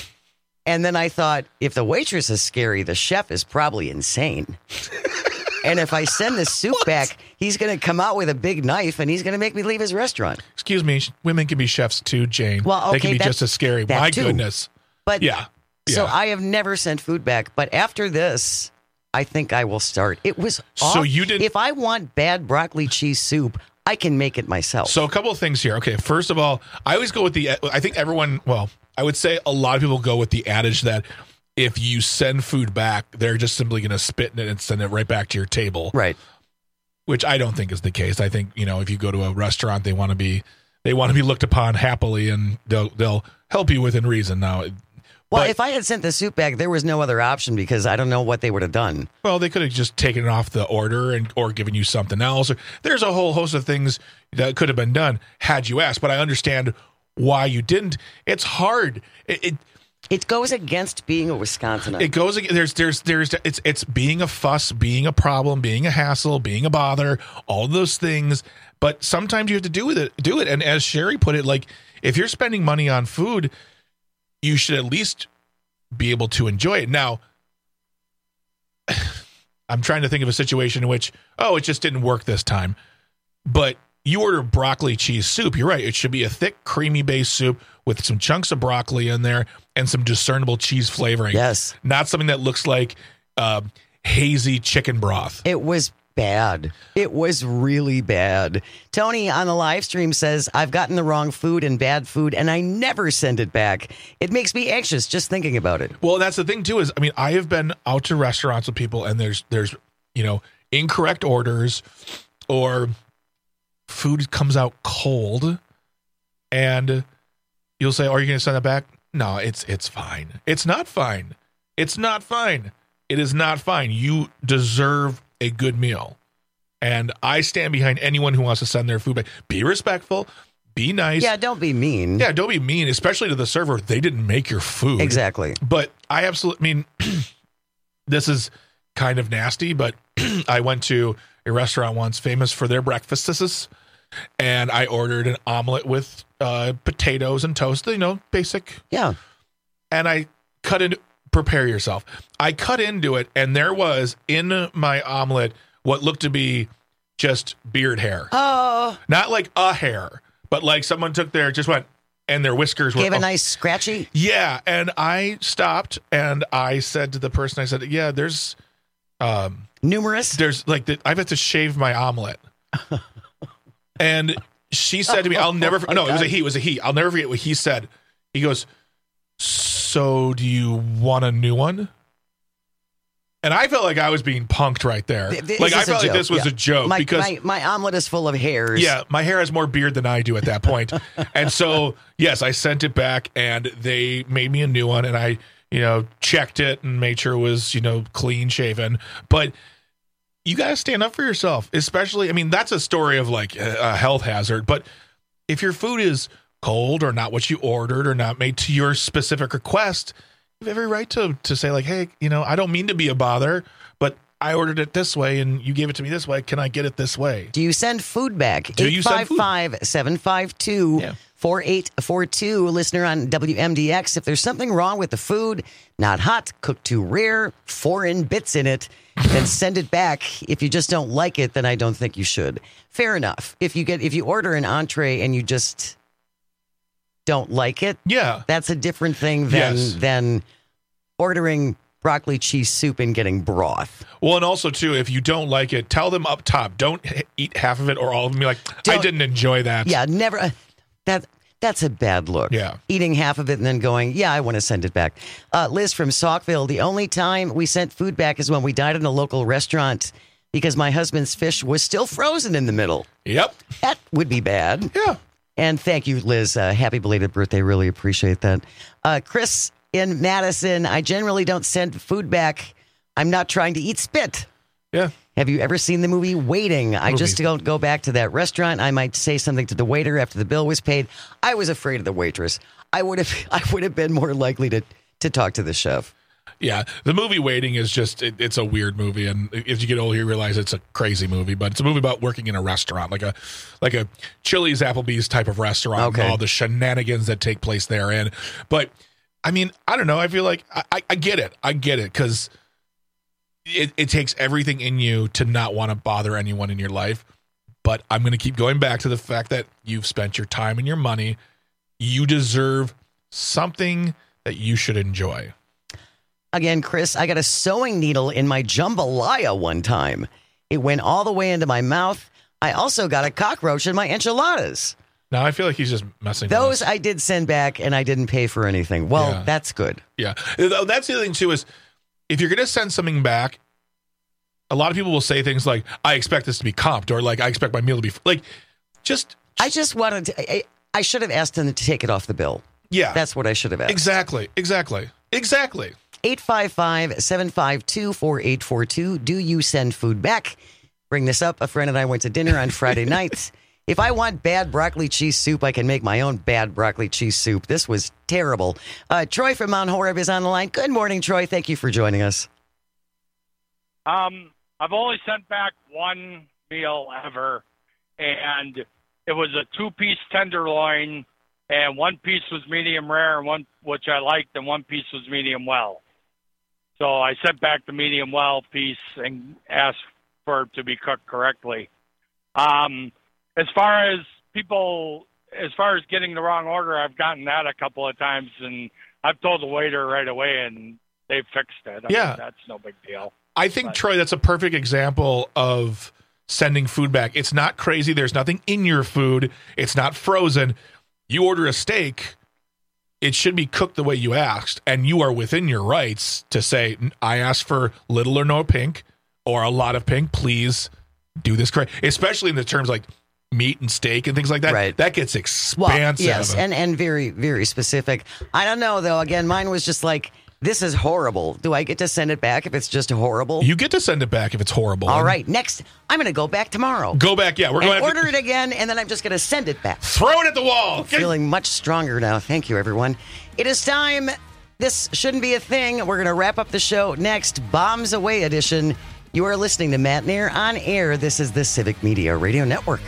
And then I thought, if the waitress is scary, the chef is probably insane. And if I send the soup back, he's going to come out with a big knife and he's going to make me leave his restaurant.
Excuse me. Women can be chefs too, Jane.
Well, okay,
they can be
that-
just as scary.
that
My
too.
goodness.
But
yeah.
So
Yeah.
I have never sent food back. But after this, I think I will start. It was
So
awful.
you did-
If I want bad broccoli cheese soup, I can make it myself.
So a couple of things here. Okay, first of all, I always go with the. I think everyone. Well, I would say a lot of people go with the adage that if you send food back, they're just simply going to spit in it and send it right back to your table.
Right.
Which I don't think is the case. I think, you know, if you go to a restaurant, they want to be they want to be looked upon happily, and they'll they'll help you within reason. Now,
Well,
but,
if I had sent the soup back, there was no other option because I don't know what they would have done.
well, they could have just taken it off the order and or given you something else. Or, there's a whole host of things that could have been done had you asked. But I understand why you didn't. It's hard. It. it
It goes against being a Wisconsinite.
It goes. There's, there's, there's. It's, it's being a fuss, being a problem, being a hassle, being a bother. All of those things. But sometimes you have to do with it. Do it. And as Sherry put it, like if you're spending money on food, you should at least be able to enjoy it. Now, I'm trying to think of a situation in which, oh, it just didn't work this time. But you order broccoli cheese soup. You're right. It should be a thick, creamy base soup with some chunks of broccoli in there and some discernible cheese flavoring.
Yes.
Not something that looks like uh, hazy chicken broth.
It was bad. It was really bad. Tony on the live stream says, I've gotten the wrong food and bad food, and I never send it back. It makes me anxious just thinking about it.
Well, that's the thing, too, is, I mean, I have been out to restaurants with people, and there's, there's you know, incorrect orders or food comes out cold, and you'll say, are you going to send it back? No, it's it's fine. It's not fine. It's not fine. It is not fine. You deserve a good meal. And I stand behind anyone who wants to send their food back. Be respectful. Be nice.
Yeah, don't be mean.
Yeah, don't be mean, especially to the server. They didn't make your food.
Exactly.
But I absolutely, I mean, this is kind of nasty, but I went to a restaurant once famous for their breakfasts, and I ordered an omelet with uh, potatoes and toast, you know, basic.
Yeah.
And I cut into, prepare yourself. I cut into it, and there was in my omelet what looked to be just beard hair.
Oh.
Not like a hair, but like someone took their, just went, and their whiskers were.
Gave a
oh,
nice scratchy?
Yeah. And I stopped, and I said to the person, I said, yeah, there's. Um,
Numerous?
There's like, the, I've had to shave my omelet. And she said to me, I'll never, oh no, God. it was a he, it was a he. I'll never forget what he said. He goes, so do you want a new one? And I felt like I was being punked right there.
This
like I felt
like
this was
yeah.
a joke
my,
because
my, my omelet is full of hairs.
Yeah, my hair has more beard than I do at that point. And so, yes, I sent it back and they made me a new one and I, you know, checked it and made sure it was, you know, clean shaven. But you got to stand up for yourself, especially, I mean, that's a story of like a health hazard. But if your food is cold or not what you ordered or not made to your specific request, you have every right to, to say like, hey, you know, I don't mean to be a bother, but I ordered it this way and you gave it to me this way. Can I get it this way?
Do you send food back?
Do you send food?
eight five five, seven five two, four eight four two. Listener on W M D X. If there's something wrong with the food, not hot, cooked too rare, foreign bits in it, then send it back. If you just don't like it, then I don't think you should. Fair enough. If you get if you order an entree and you just don't like it,
yeah,
that's a different thing than
Yes.
than ordering broccoli cheese soup and getting broth.
Well, and also, too, if you don't like it, tell them up top. Don't h- eat half of it or all of them. Be like, I
Don't-
didn't enjoy that.
Yeah, never. Uh, that that's a bad look.
Yeah.
Eating half of it and then going, yeah, I want to send it back. Uh, Liz from Saukville, the only time we sent food back is when we dined in a local restaurant because my husband's fish was still frozen in the middle.
Yep.
That would be bad.
Yeah.
And thank you, Liz. Uh, happy belated birthday. Really appreciate that. Uh, Chris in Madison, I generally don't send food back. I'm not trying to eat spit.
Yeah.
Have you ever seen the movie Waiting? I
Movie.
just don't go back to that restaurant. I might say something to the waiter after the bill was paid. I was afraid of the waitress. I would have I would have been more likely to, to talk to the chef.
Yeah, the movie Waiting is just, it, it's a weird movie. And as you get older, you realize it's a crazy movie. But it's a movie about working in a restaurant, like a like a Chili's, Applebee's type of restaurant.
Okay.
And all the shenanigans that take place therein. But, I mean, I don't know. I feel like, I, I, I get it. I get it. Because it, it takes everything in you to not want to bother anyone in your life. But I'm going to keep going back to the fact that you've spent your time and your money. You deserve something that you should enjoy.
Again, Chris, I got a sewing needle in my jambalaya one time. It went all the way into my mouth. I also got a cockroach in my enchiladas.
Now, I feel like he's just messing with
Those
us.
I did send back, and I didn't pay for anything. Well,
Yeah.
that's good.
Yeah. That's the other thing, too, is if you're going to send something back, a lot of people will say things like, I expect this to be comped, or like, I expect my meal to be, like, just.
I just wanted to, I, I should have asked them to take it off the bill.
Yeah.
That's what I should have asked.
Exactly. Exactly. Exactly.
eight five five, seven five two, four eight four two. Do you send food back? Bring this up. A friend and I went to dinner on Friday night. If I want bad broccoli cheese soup, I can make my own bad broccoli cheese soup. This was terrible. Uh, Troy from Mount Horeb is on the line. Good morning, Troy. Thank you for joining us.
Um, I've only sent back one meal ever, and it was a two-piece tenderloin, and one piece was medium rare, and one which I liked, and one piece was medium well. So I sent back the medium well piece and asked for it to be cooked correctly. Um, as far as people, as far as getting the wrong order, I've gotten that a couple of times, and I've told the waiter right away, and they've fixed it. I
Yeah.
mean, that's no big deal.
I think,
But-
Troy, that's a perfect example of sending food back. It's not crazy. There's nothing in your food. It's not frozen. You order a steak, it should be cooked the way you asked, and you are within your rights to say, I asked for little or no pink or a lot of pink. Please do this correct, especially in the terms like meat and steak and things like that.
Right.
That gets
Well,
expansive.
yes, and, and very, very specific. I don't know, though. Again, mine was just like, this is horrible. Do I get to send it back if it's just horrible?
You get to send it back if it's horrible.
All right, next, I'm going to go back tomorrow.
Go back, yeah. We're
and
going to
order it again, and then I'm just going to send it back.
Throw it at the wall.
I'm feeling much stronger now. Thank you, everyone. It is time. This shouldn't be a thing. We're going to wrap up the show next. Bombs Away edition. You are listening to Matt Nair on air. This is the Civic Media Radio Network.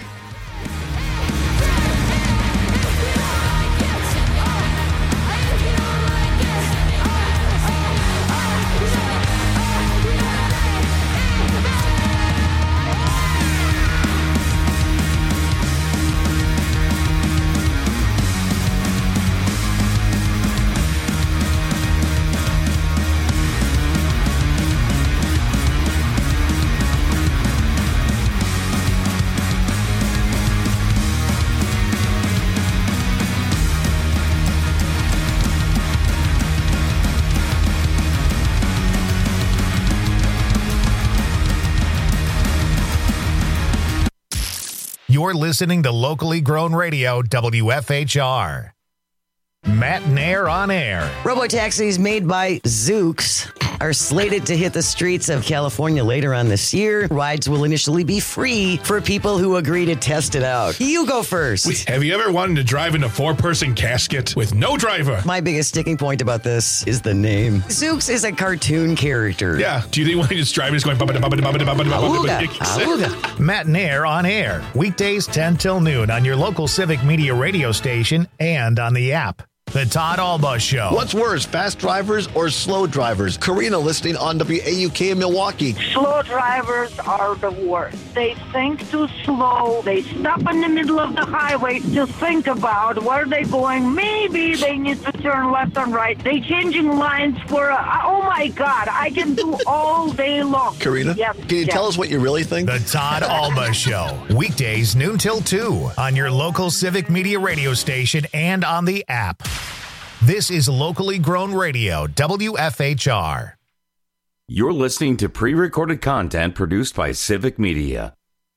You're listening to locally grown radio, W F H R. Matt Nair on air.
Robotaxis made by Zoox are slated to hit the streets of California later on this year. Rides will initially be free for people who agree to test it out. You go first.
Wait, have you ever wanted to drive in a four-person casket with no driver?
My biggest sticking point about this is the name. Zoox is a cartoon character.
Yeah. Do you think when you just drive, it's going bubba bubba bubba bubba
Awooga,
bubba?
awooga.
Matt Nair on air. Weekdays ten till noon on your local Civic Media radio station and on the app. The Todd Alba Show.
What's worse, fast drivers or slow drivers? Karina listening on W A U K in Milwaukee.
Slow drivers are the worst. They think too slow. They stop in the middle of the highway to think about where they're going. Maybe they need to turn left and right. They changing lines for, a, oh my God, I can do all day long.
Karina,
Yes,
can you
yes.
tell us what you really think?
The Todd Alba Show. Weekdays noon till two on your local Civic Media radio station and on the app. This is locally grown radio, W F H R.
You're listening to pre-recorded content produced by Civic Media.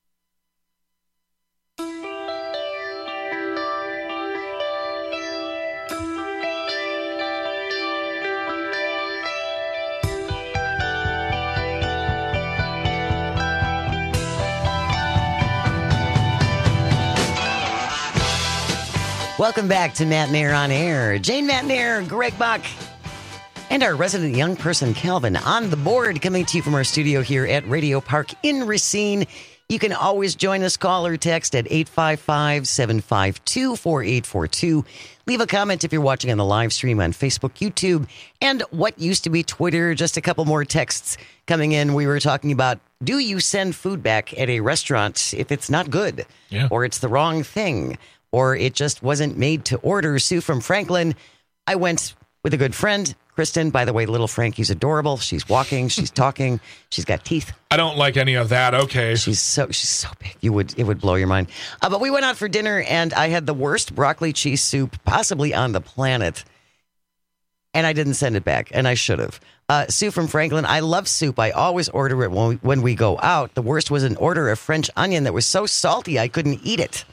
Welcome back to Matt Nair on air. Jane Matt Nair, Greg Buck, and our resident young person, Calvin, on the board, coming to you from our studio here at Radio Park in Racine. You can always join us, call or text at eight five five, seven five two, four eight four two. Leave a comment if you're watching on the live stream on Facebook, YouTube, and what used to be Twitter. Just a couple more texts coming in. We were talking about, do you send food back at a restaurant if it's not good?
Yeah.
Or it's the wrong thing? Or it just wasn't made to order? Sue from Franklin. I went with a good friend, Kristen. By the way, little Frankie's adorable. She's walking. She's talking. She's got teeth.
I don't like any of that. Okay.
She's so she's so big. You would it would blow your mind. Uh, but we went out for dinner, and I had the worst broccoli cheese soup possibly on the planet. And I didn't send it back, and I should have. Uh, Sue from Franklin. I love soup. I always order it when we, when we go out. The worst was an order of French onion that was so salty I couldn't eat it.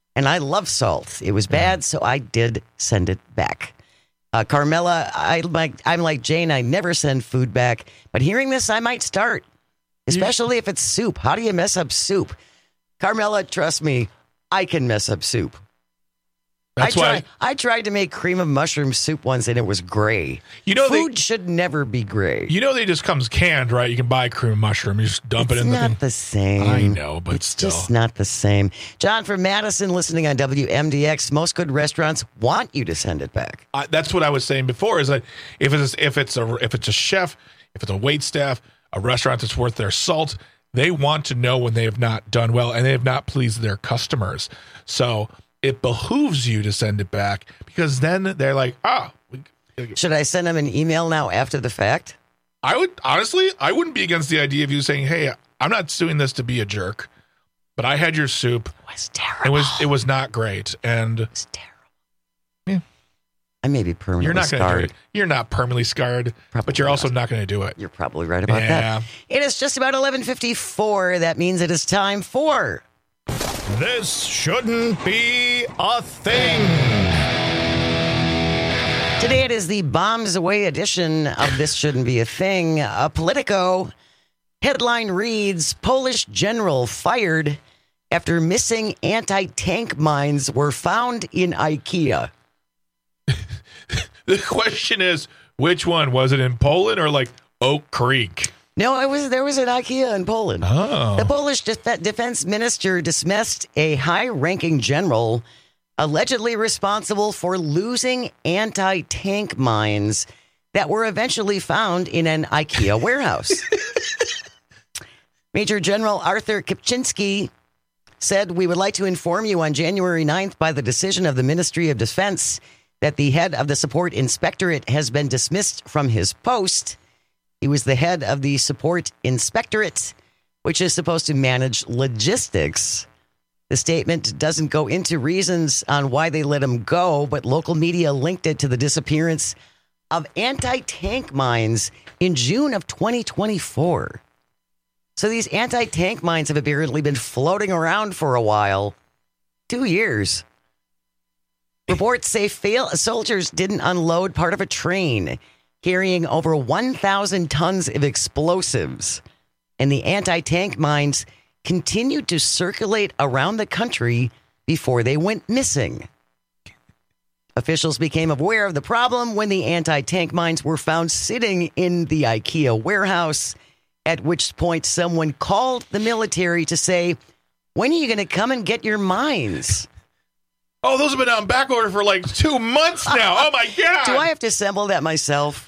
And I love salt. It was bad, so I did send it back. Uh, Carmela, I like, I'm like Jane. I never send food back. But hearing this, I might start. Especially if it's soup. How do you mess up soup? Carmela, trust me, I can mess up soup.
That's
I tried,
why
I tried to make cream of mushroom soup once, and it was gray.
You know,
food
they,
should never be gray.
You know, they just comes canned, right? You can buy cream of mushroom. You just dump
it's
it in
the. It's not
the,
the same.
I know, but
it's
still,
just not the same. John from Madison, listening on W M D X. Most good restaurants want you to send it back.
Uh, that's what I was saying before. Is that if it's if it's a if it's a chef, if it's a wait staff, a restaurant that's worth their salt, they want to know when they have not done well and they have not pleased their customers. So it behooves you to send it back because then they're like, ah. Oh,
should I send them an email now after the fact?
I would honestly, I wouldn't be against the idea of you saying, "Hey, I'm not doing this to be a jerk, but I had your soup.
It was terrible.
It was it was not great, and
it was terrible." Yeah. I may be permanently
you're not
scarred.
Do it. You're not permanently scarred, probably but you're not. also not going to do it.
You're probably right about
yeah.
that. It is just about eleven fifty-four. That means it is time for...
This shouldn't be a thing.
Today it is the bombs away edition of This Shouldn't Be a Thing. A Politico headline reads, Polish general fired after missing anti-tank mines were found in IKEA.
The question is, which one? Was it in Poland or like Oak Creek?
No, it was. There was an IKEA in Poland.
Oh.
The Polish def- defense minister dismissed a high-ranking general allegedly responsible for losing anti-tank mines that were eventually found in an IKEA warehouse. Major General Arthur Kipczynski said, we would like to inform you on January ninth by the decision of the Ministry of Defense that the head of the support inspectorate has been dismissed from his post. He was the head of the support inspectorate, which is supposed to manage logistics. The statement doesn't go into reasons on why they let him go, but local media linked it to the disappearance of anti-tank mines in June of twenty twenty-four. So these anti-tank mines have apparently been floating around for a while. Two years. Reports say fail- soldiers didn't unload part of a train carrying over one thousand tons of explosives, and the anti-tank mines continued to circulate around the country before they went missing. Officials became aware of the problem when the anti-tank mines were found sitting in the IKEA warehouse, at which point someone called the military to say, when are you going to come and get your mines?
Oh, those have been on back order for like two months now. Oh, my God.
Do I have to assemble that myself?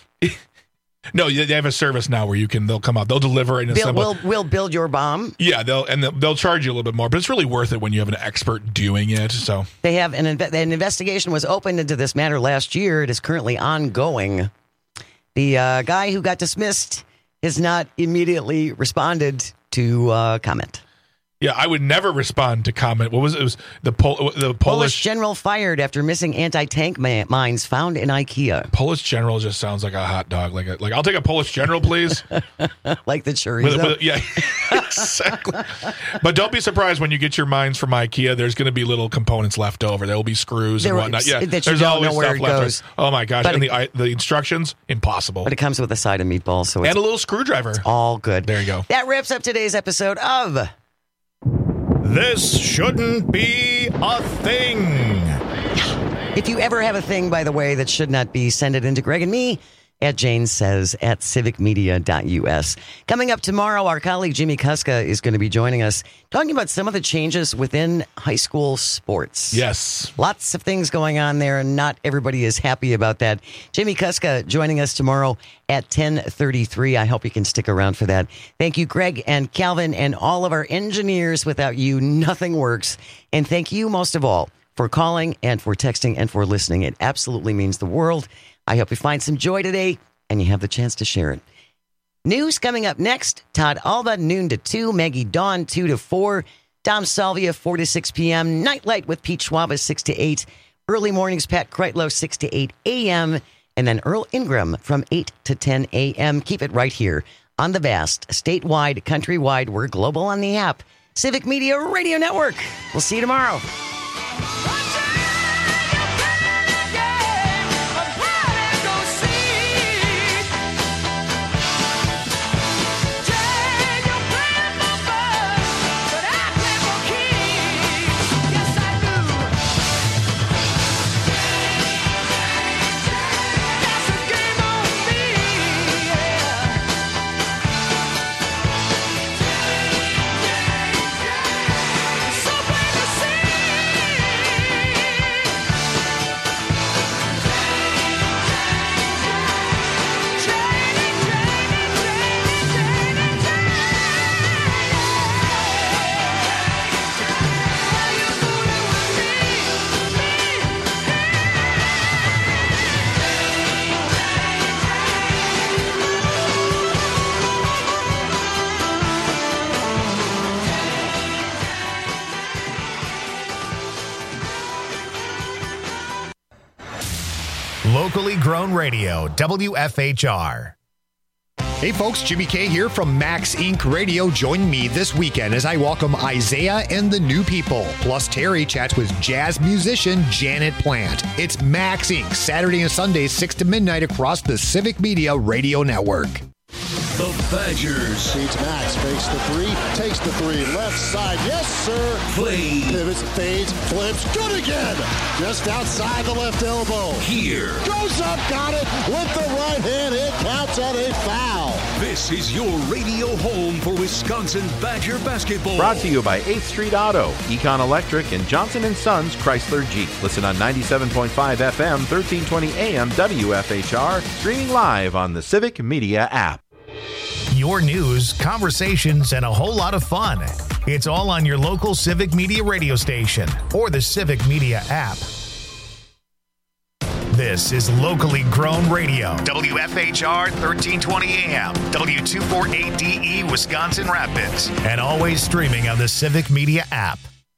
No, they have a service now where you can, they'll come out, they'll deliver and
Bill,
assemble.
We'll, we'll build your bomb.
Yeah, they'll and they'll, they'll charge you a little bit more, but it's really worth it when you have an expert doing it. So
they have an, an investigation was opened into this matter last year. It is currently ongoing. The uh, guy who got dismissed has not immediately responded to uh, comment.
Yeah, I would never respond to comment. What was it? It was the Pol- the Polish...
Polish general fired after missing anti-tank ma- mines found in IKEA.
Polish general just sounds like a hot dog. Like, a, like I'll take a Polish general, please.
Like the chorizo.
With, with, yeah, exactly. But don't be surprised when you get your mines from IKEA. There's going to be little components left over. There will be screws
there,
and whatnot. Yeah,
that
there's
you don't
always
know where
stuff
it
left.
goes.
Oh my gosh!
But
and
it,
the the instructions, impossible.
But it comes with a side of meatballs, so it's,
and a little screwdriver.
It's all good.
There you go.
That wraps up today's episode of
This Shouldn't Be a Thing.
If you ever have a thing, by the way, that should not be, send it into Greg and me at Jane Says at civic media dot U S. Coming up tomorrow, our colleague Jimmy Kuska is going to be joining us, talking about some of the changes within high school sports.
Yes.
Lots of things going on there, and not everybody is happy about that. Jimmy Kuska joining us tomorrow at ten thirty-three. I hope you can stick around for that. Thank you, Greg and Calvin, and all of our engineers. Without you, nothing works. And thank you, most of all, for calling and for texting and for listening. It absolutely means the world. I hope you find some joy today and you have the chance to share it. News coming up next. Todd Alba, noon to two. Maggie Dawn, two to four. Dom Salvia, four to six p.m. Nightlight with Pete Schwab, six to eight. Early mornings, Pat Kreitlow, six to eight a.m. And then Earl Ingram from eight to ten a.m. Keep it right here on the vast, statewide, countrywide, we're global on the app, Civic Media Radio Network. We'll see you tomorrow.
Locally grown radio, W F H R.
Hey folks, Jimmy K here from Max Incorporated. Radio. Join me this weekend as I welcome Isaiah and the New People. Plus Terry chats with jazz musician Janet Plant. It's Max Incorporated, Saturday and Sunday, six to midnight across the Civic Media Radio Network.
The Badgers.
Beats Max, fakes the three, takes the three, left side, yes sir.
Play.
Pivots, fades, flips, good again. Just outside the left elbow.
Here.
Goes up, got it with the right hand, it counts at a foul.
This is your radio home for Wisconsin Badger basketball.
Brought to you by eighth Street Auto, Econ Electric, and Johnson and Sons Chrysler Jeep. Listen on ninety-seven point five F M, thirteen twenty A M W F H R, streaming live on the Civic Media app.
Your news, conversations, and a whole lot of fun. It's all on your local Civic Media radio station or the Civic Media app. This is Locally Grown Radio, W F H R thirteen twenty A M, W two forty-eight D E, Wisconsin Rapids, and always streaming on the Civic Media app.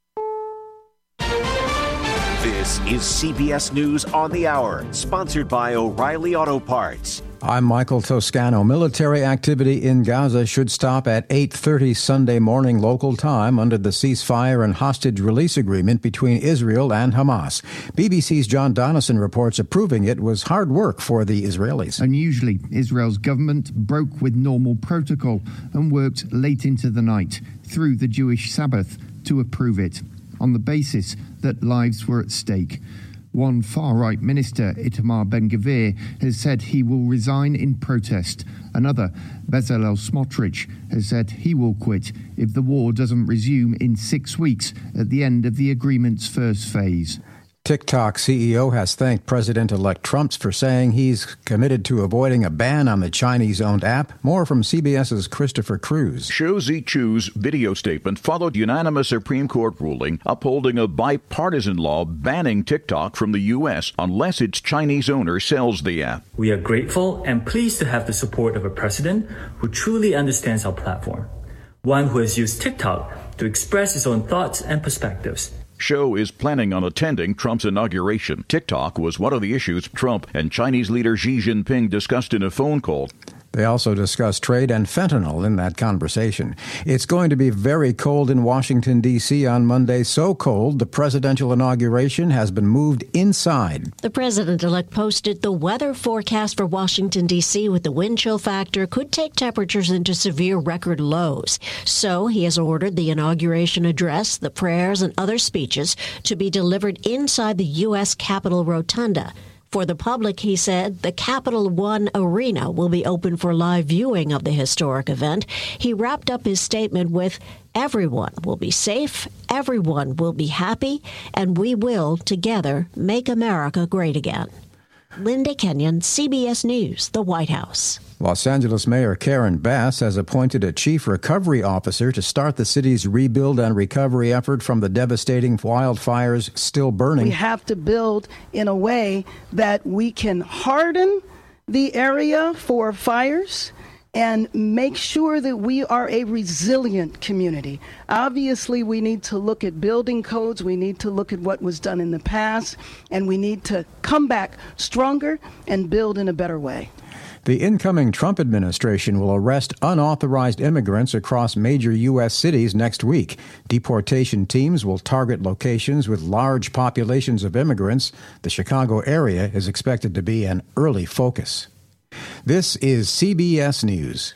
This is C B S News on the Hour, sponsored by O'Reilly Auto Parts.
I'm Michael Toscano. Military activity in Gaza should stop at eight thirty Sunday morning local time under the ceasefire and hostage release agreement between Israel and Hamas. B B C's John Donison reports approving it was hard work for the Israelis.
Unusually, Israel's government broke with normal protocol and worked late into the night through the Jewish Sabbath to approve it on the basis that lives were at stake. One far-right minister, Itamar Ben-Gvir, has said he will resign in protest. Another, Bezalel Smotrich, has said he will quit if the war doesn't resume in six weeks at the end of the agreement's first phase.
TikTok C E O has thanked President-elect Trump for saying he's committed to avoiding a ban on the Chinese-owned app. More from CBS's Christopher Cruz.
Shou Zichu's video statement followed unanimous Supreme Court ruling upholding a bipartisan law banning TikTok from the U S unless its Chinese owner sells the app.
We are grateful and pleased to have the support of a president who truly understands our platform, one who has used TikTok to express his own thoughts and perspectives.
Shou is planning on attending Trump's inauguration. TikTok was one of the issues Trump and Chinese leader Xi Jinping discussed in a phone call.
They also discussed trade and fentanyl in that conversation. It's going to be very cold in Washington, D C on Monday. So cold, the presidential inauguration has been moved inside.
The president-elect posted the weather forecast for Washington, D C with the wind chill factor could take temperatures into severe record lows. So he has ordered the inauguration address, the prayers, and other speeches to be delivered inside the U S Capitol Rotunda. For the public, he said, the Capital One Arena will be open for live viewing of the historic event. He wrapped up his statement with, everyone will be safe, everyone will be happy, and we will, together, make America great again. Linda Kenyon, C B S News, the White House.
Los Angeles Mayor Karen Bass has appointed a chief recovery officer to start the city's rebuild and recovery effort from the devastating wildfires still burning.
We have to build in a way that we can harden the area for fires and make sure that we are a resilient community. Obviously, we need to look at building codes, we need to look at what was done in the past, and we need to come back stronger and build in a better way.
The incoming Trump administration will arrest unauthorized immigrants across major U S cities next week. Deportation teams will target locations with large populations of immigrants. The Chicago area is expected to be an early focus. This is C B S News.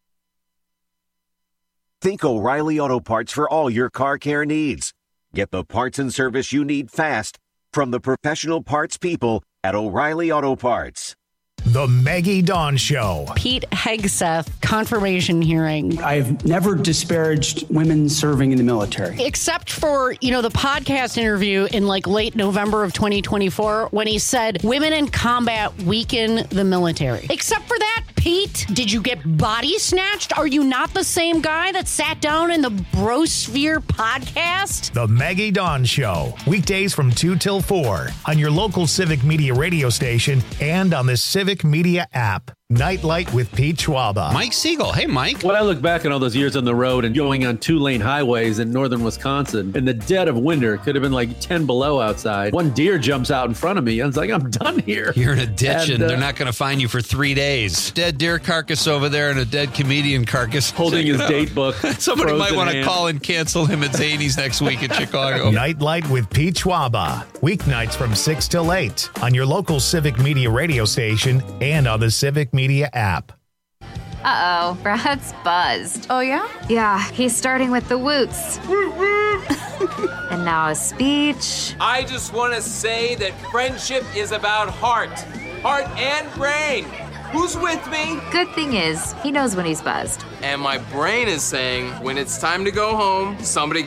Think O'Reilly Auto Parts for all your car care needs. Get the parts and service you need fast from the professional parts people at O'Reilly Auto Parts.
The Maggie Dawn Show.
Pete Hegseth confirmation hearing.
I've never disparaged women serving in the military.
Except for, you know, the podcast interview in like late November of twenty twenty-four when he said women in combat weaken the military. Except for that, Pete, did you get body snatched? Are you not the same guy that sat down in the Brosphere podcast?
The Maggie Dawn Show. Weekdays from two till four on your local Civic Media radio station and on the Civic Media app. Nightlight with Pete Schwaba.
Mike Siegel. Hey, Mike.
When I look back on all those years on the road and going on two-lane highways in northern Wisconsin, in the dead of winter, it could have been like ten below outside. One deer jumps out in front of me. I was like, I'm done here.
You're in a ditch, and,
and uh,
they're not going to find you for three days. Dead deer carcass over there and a dead comedian carcass.
Holding his date book.
Somebody might want to
hand.
call and cancel him at Zany's next week in Chicago.
Nightlight with Pete Schwaba. Weeknights from six till eight on your local Civic Media radio station and on the Civic Media app.
Uh-oh, Brad's buzzed.
Oh, yeah?
Yeah, he's starting with the woots. And now a speech.
I just want to say that friendship is about heart. Heart and brain. Who's with me?
Good thing is, he knows when he's buzzed.
And my brain is saying, when it's time to go home, somebody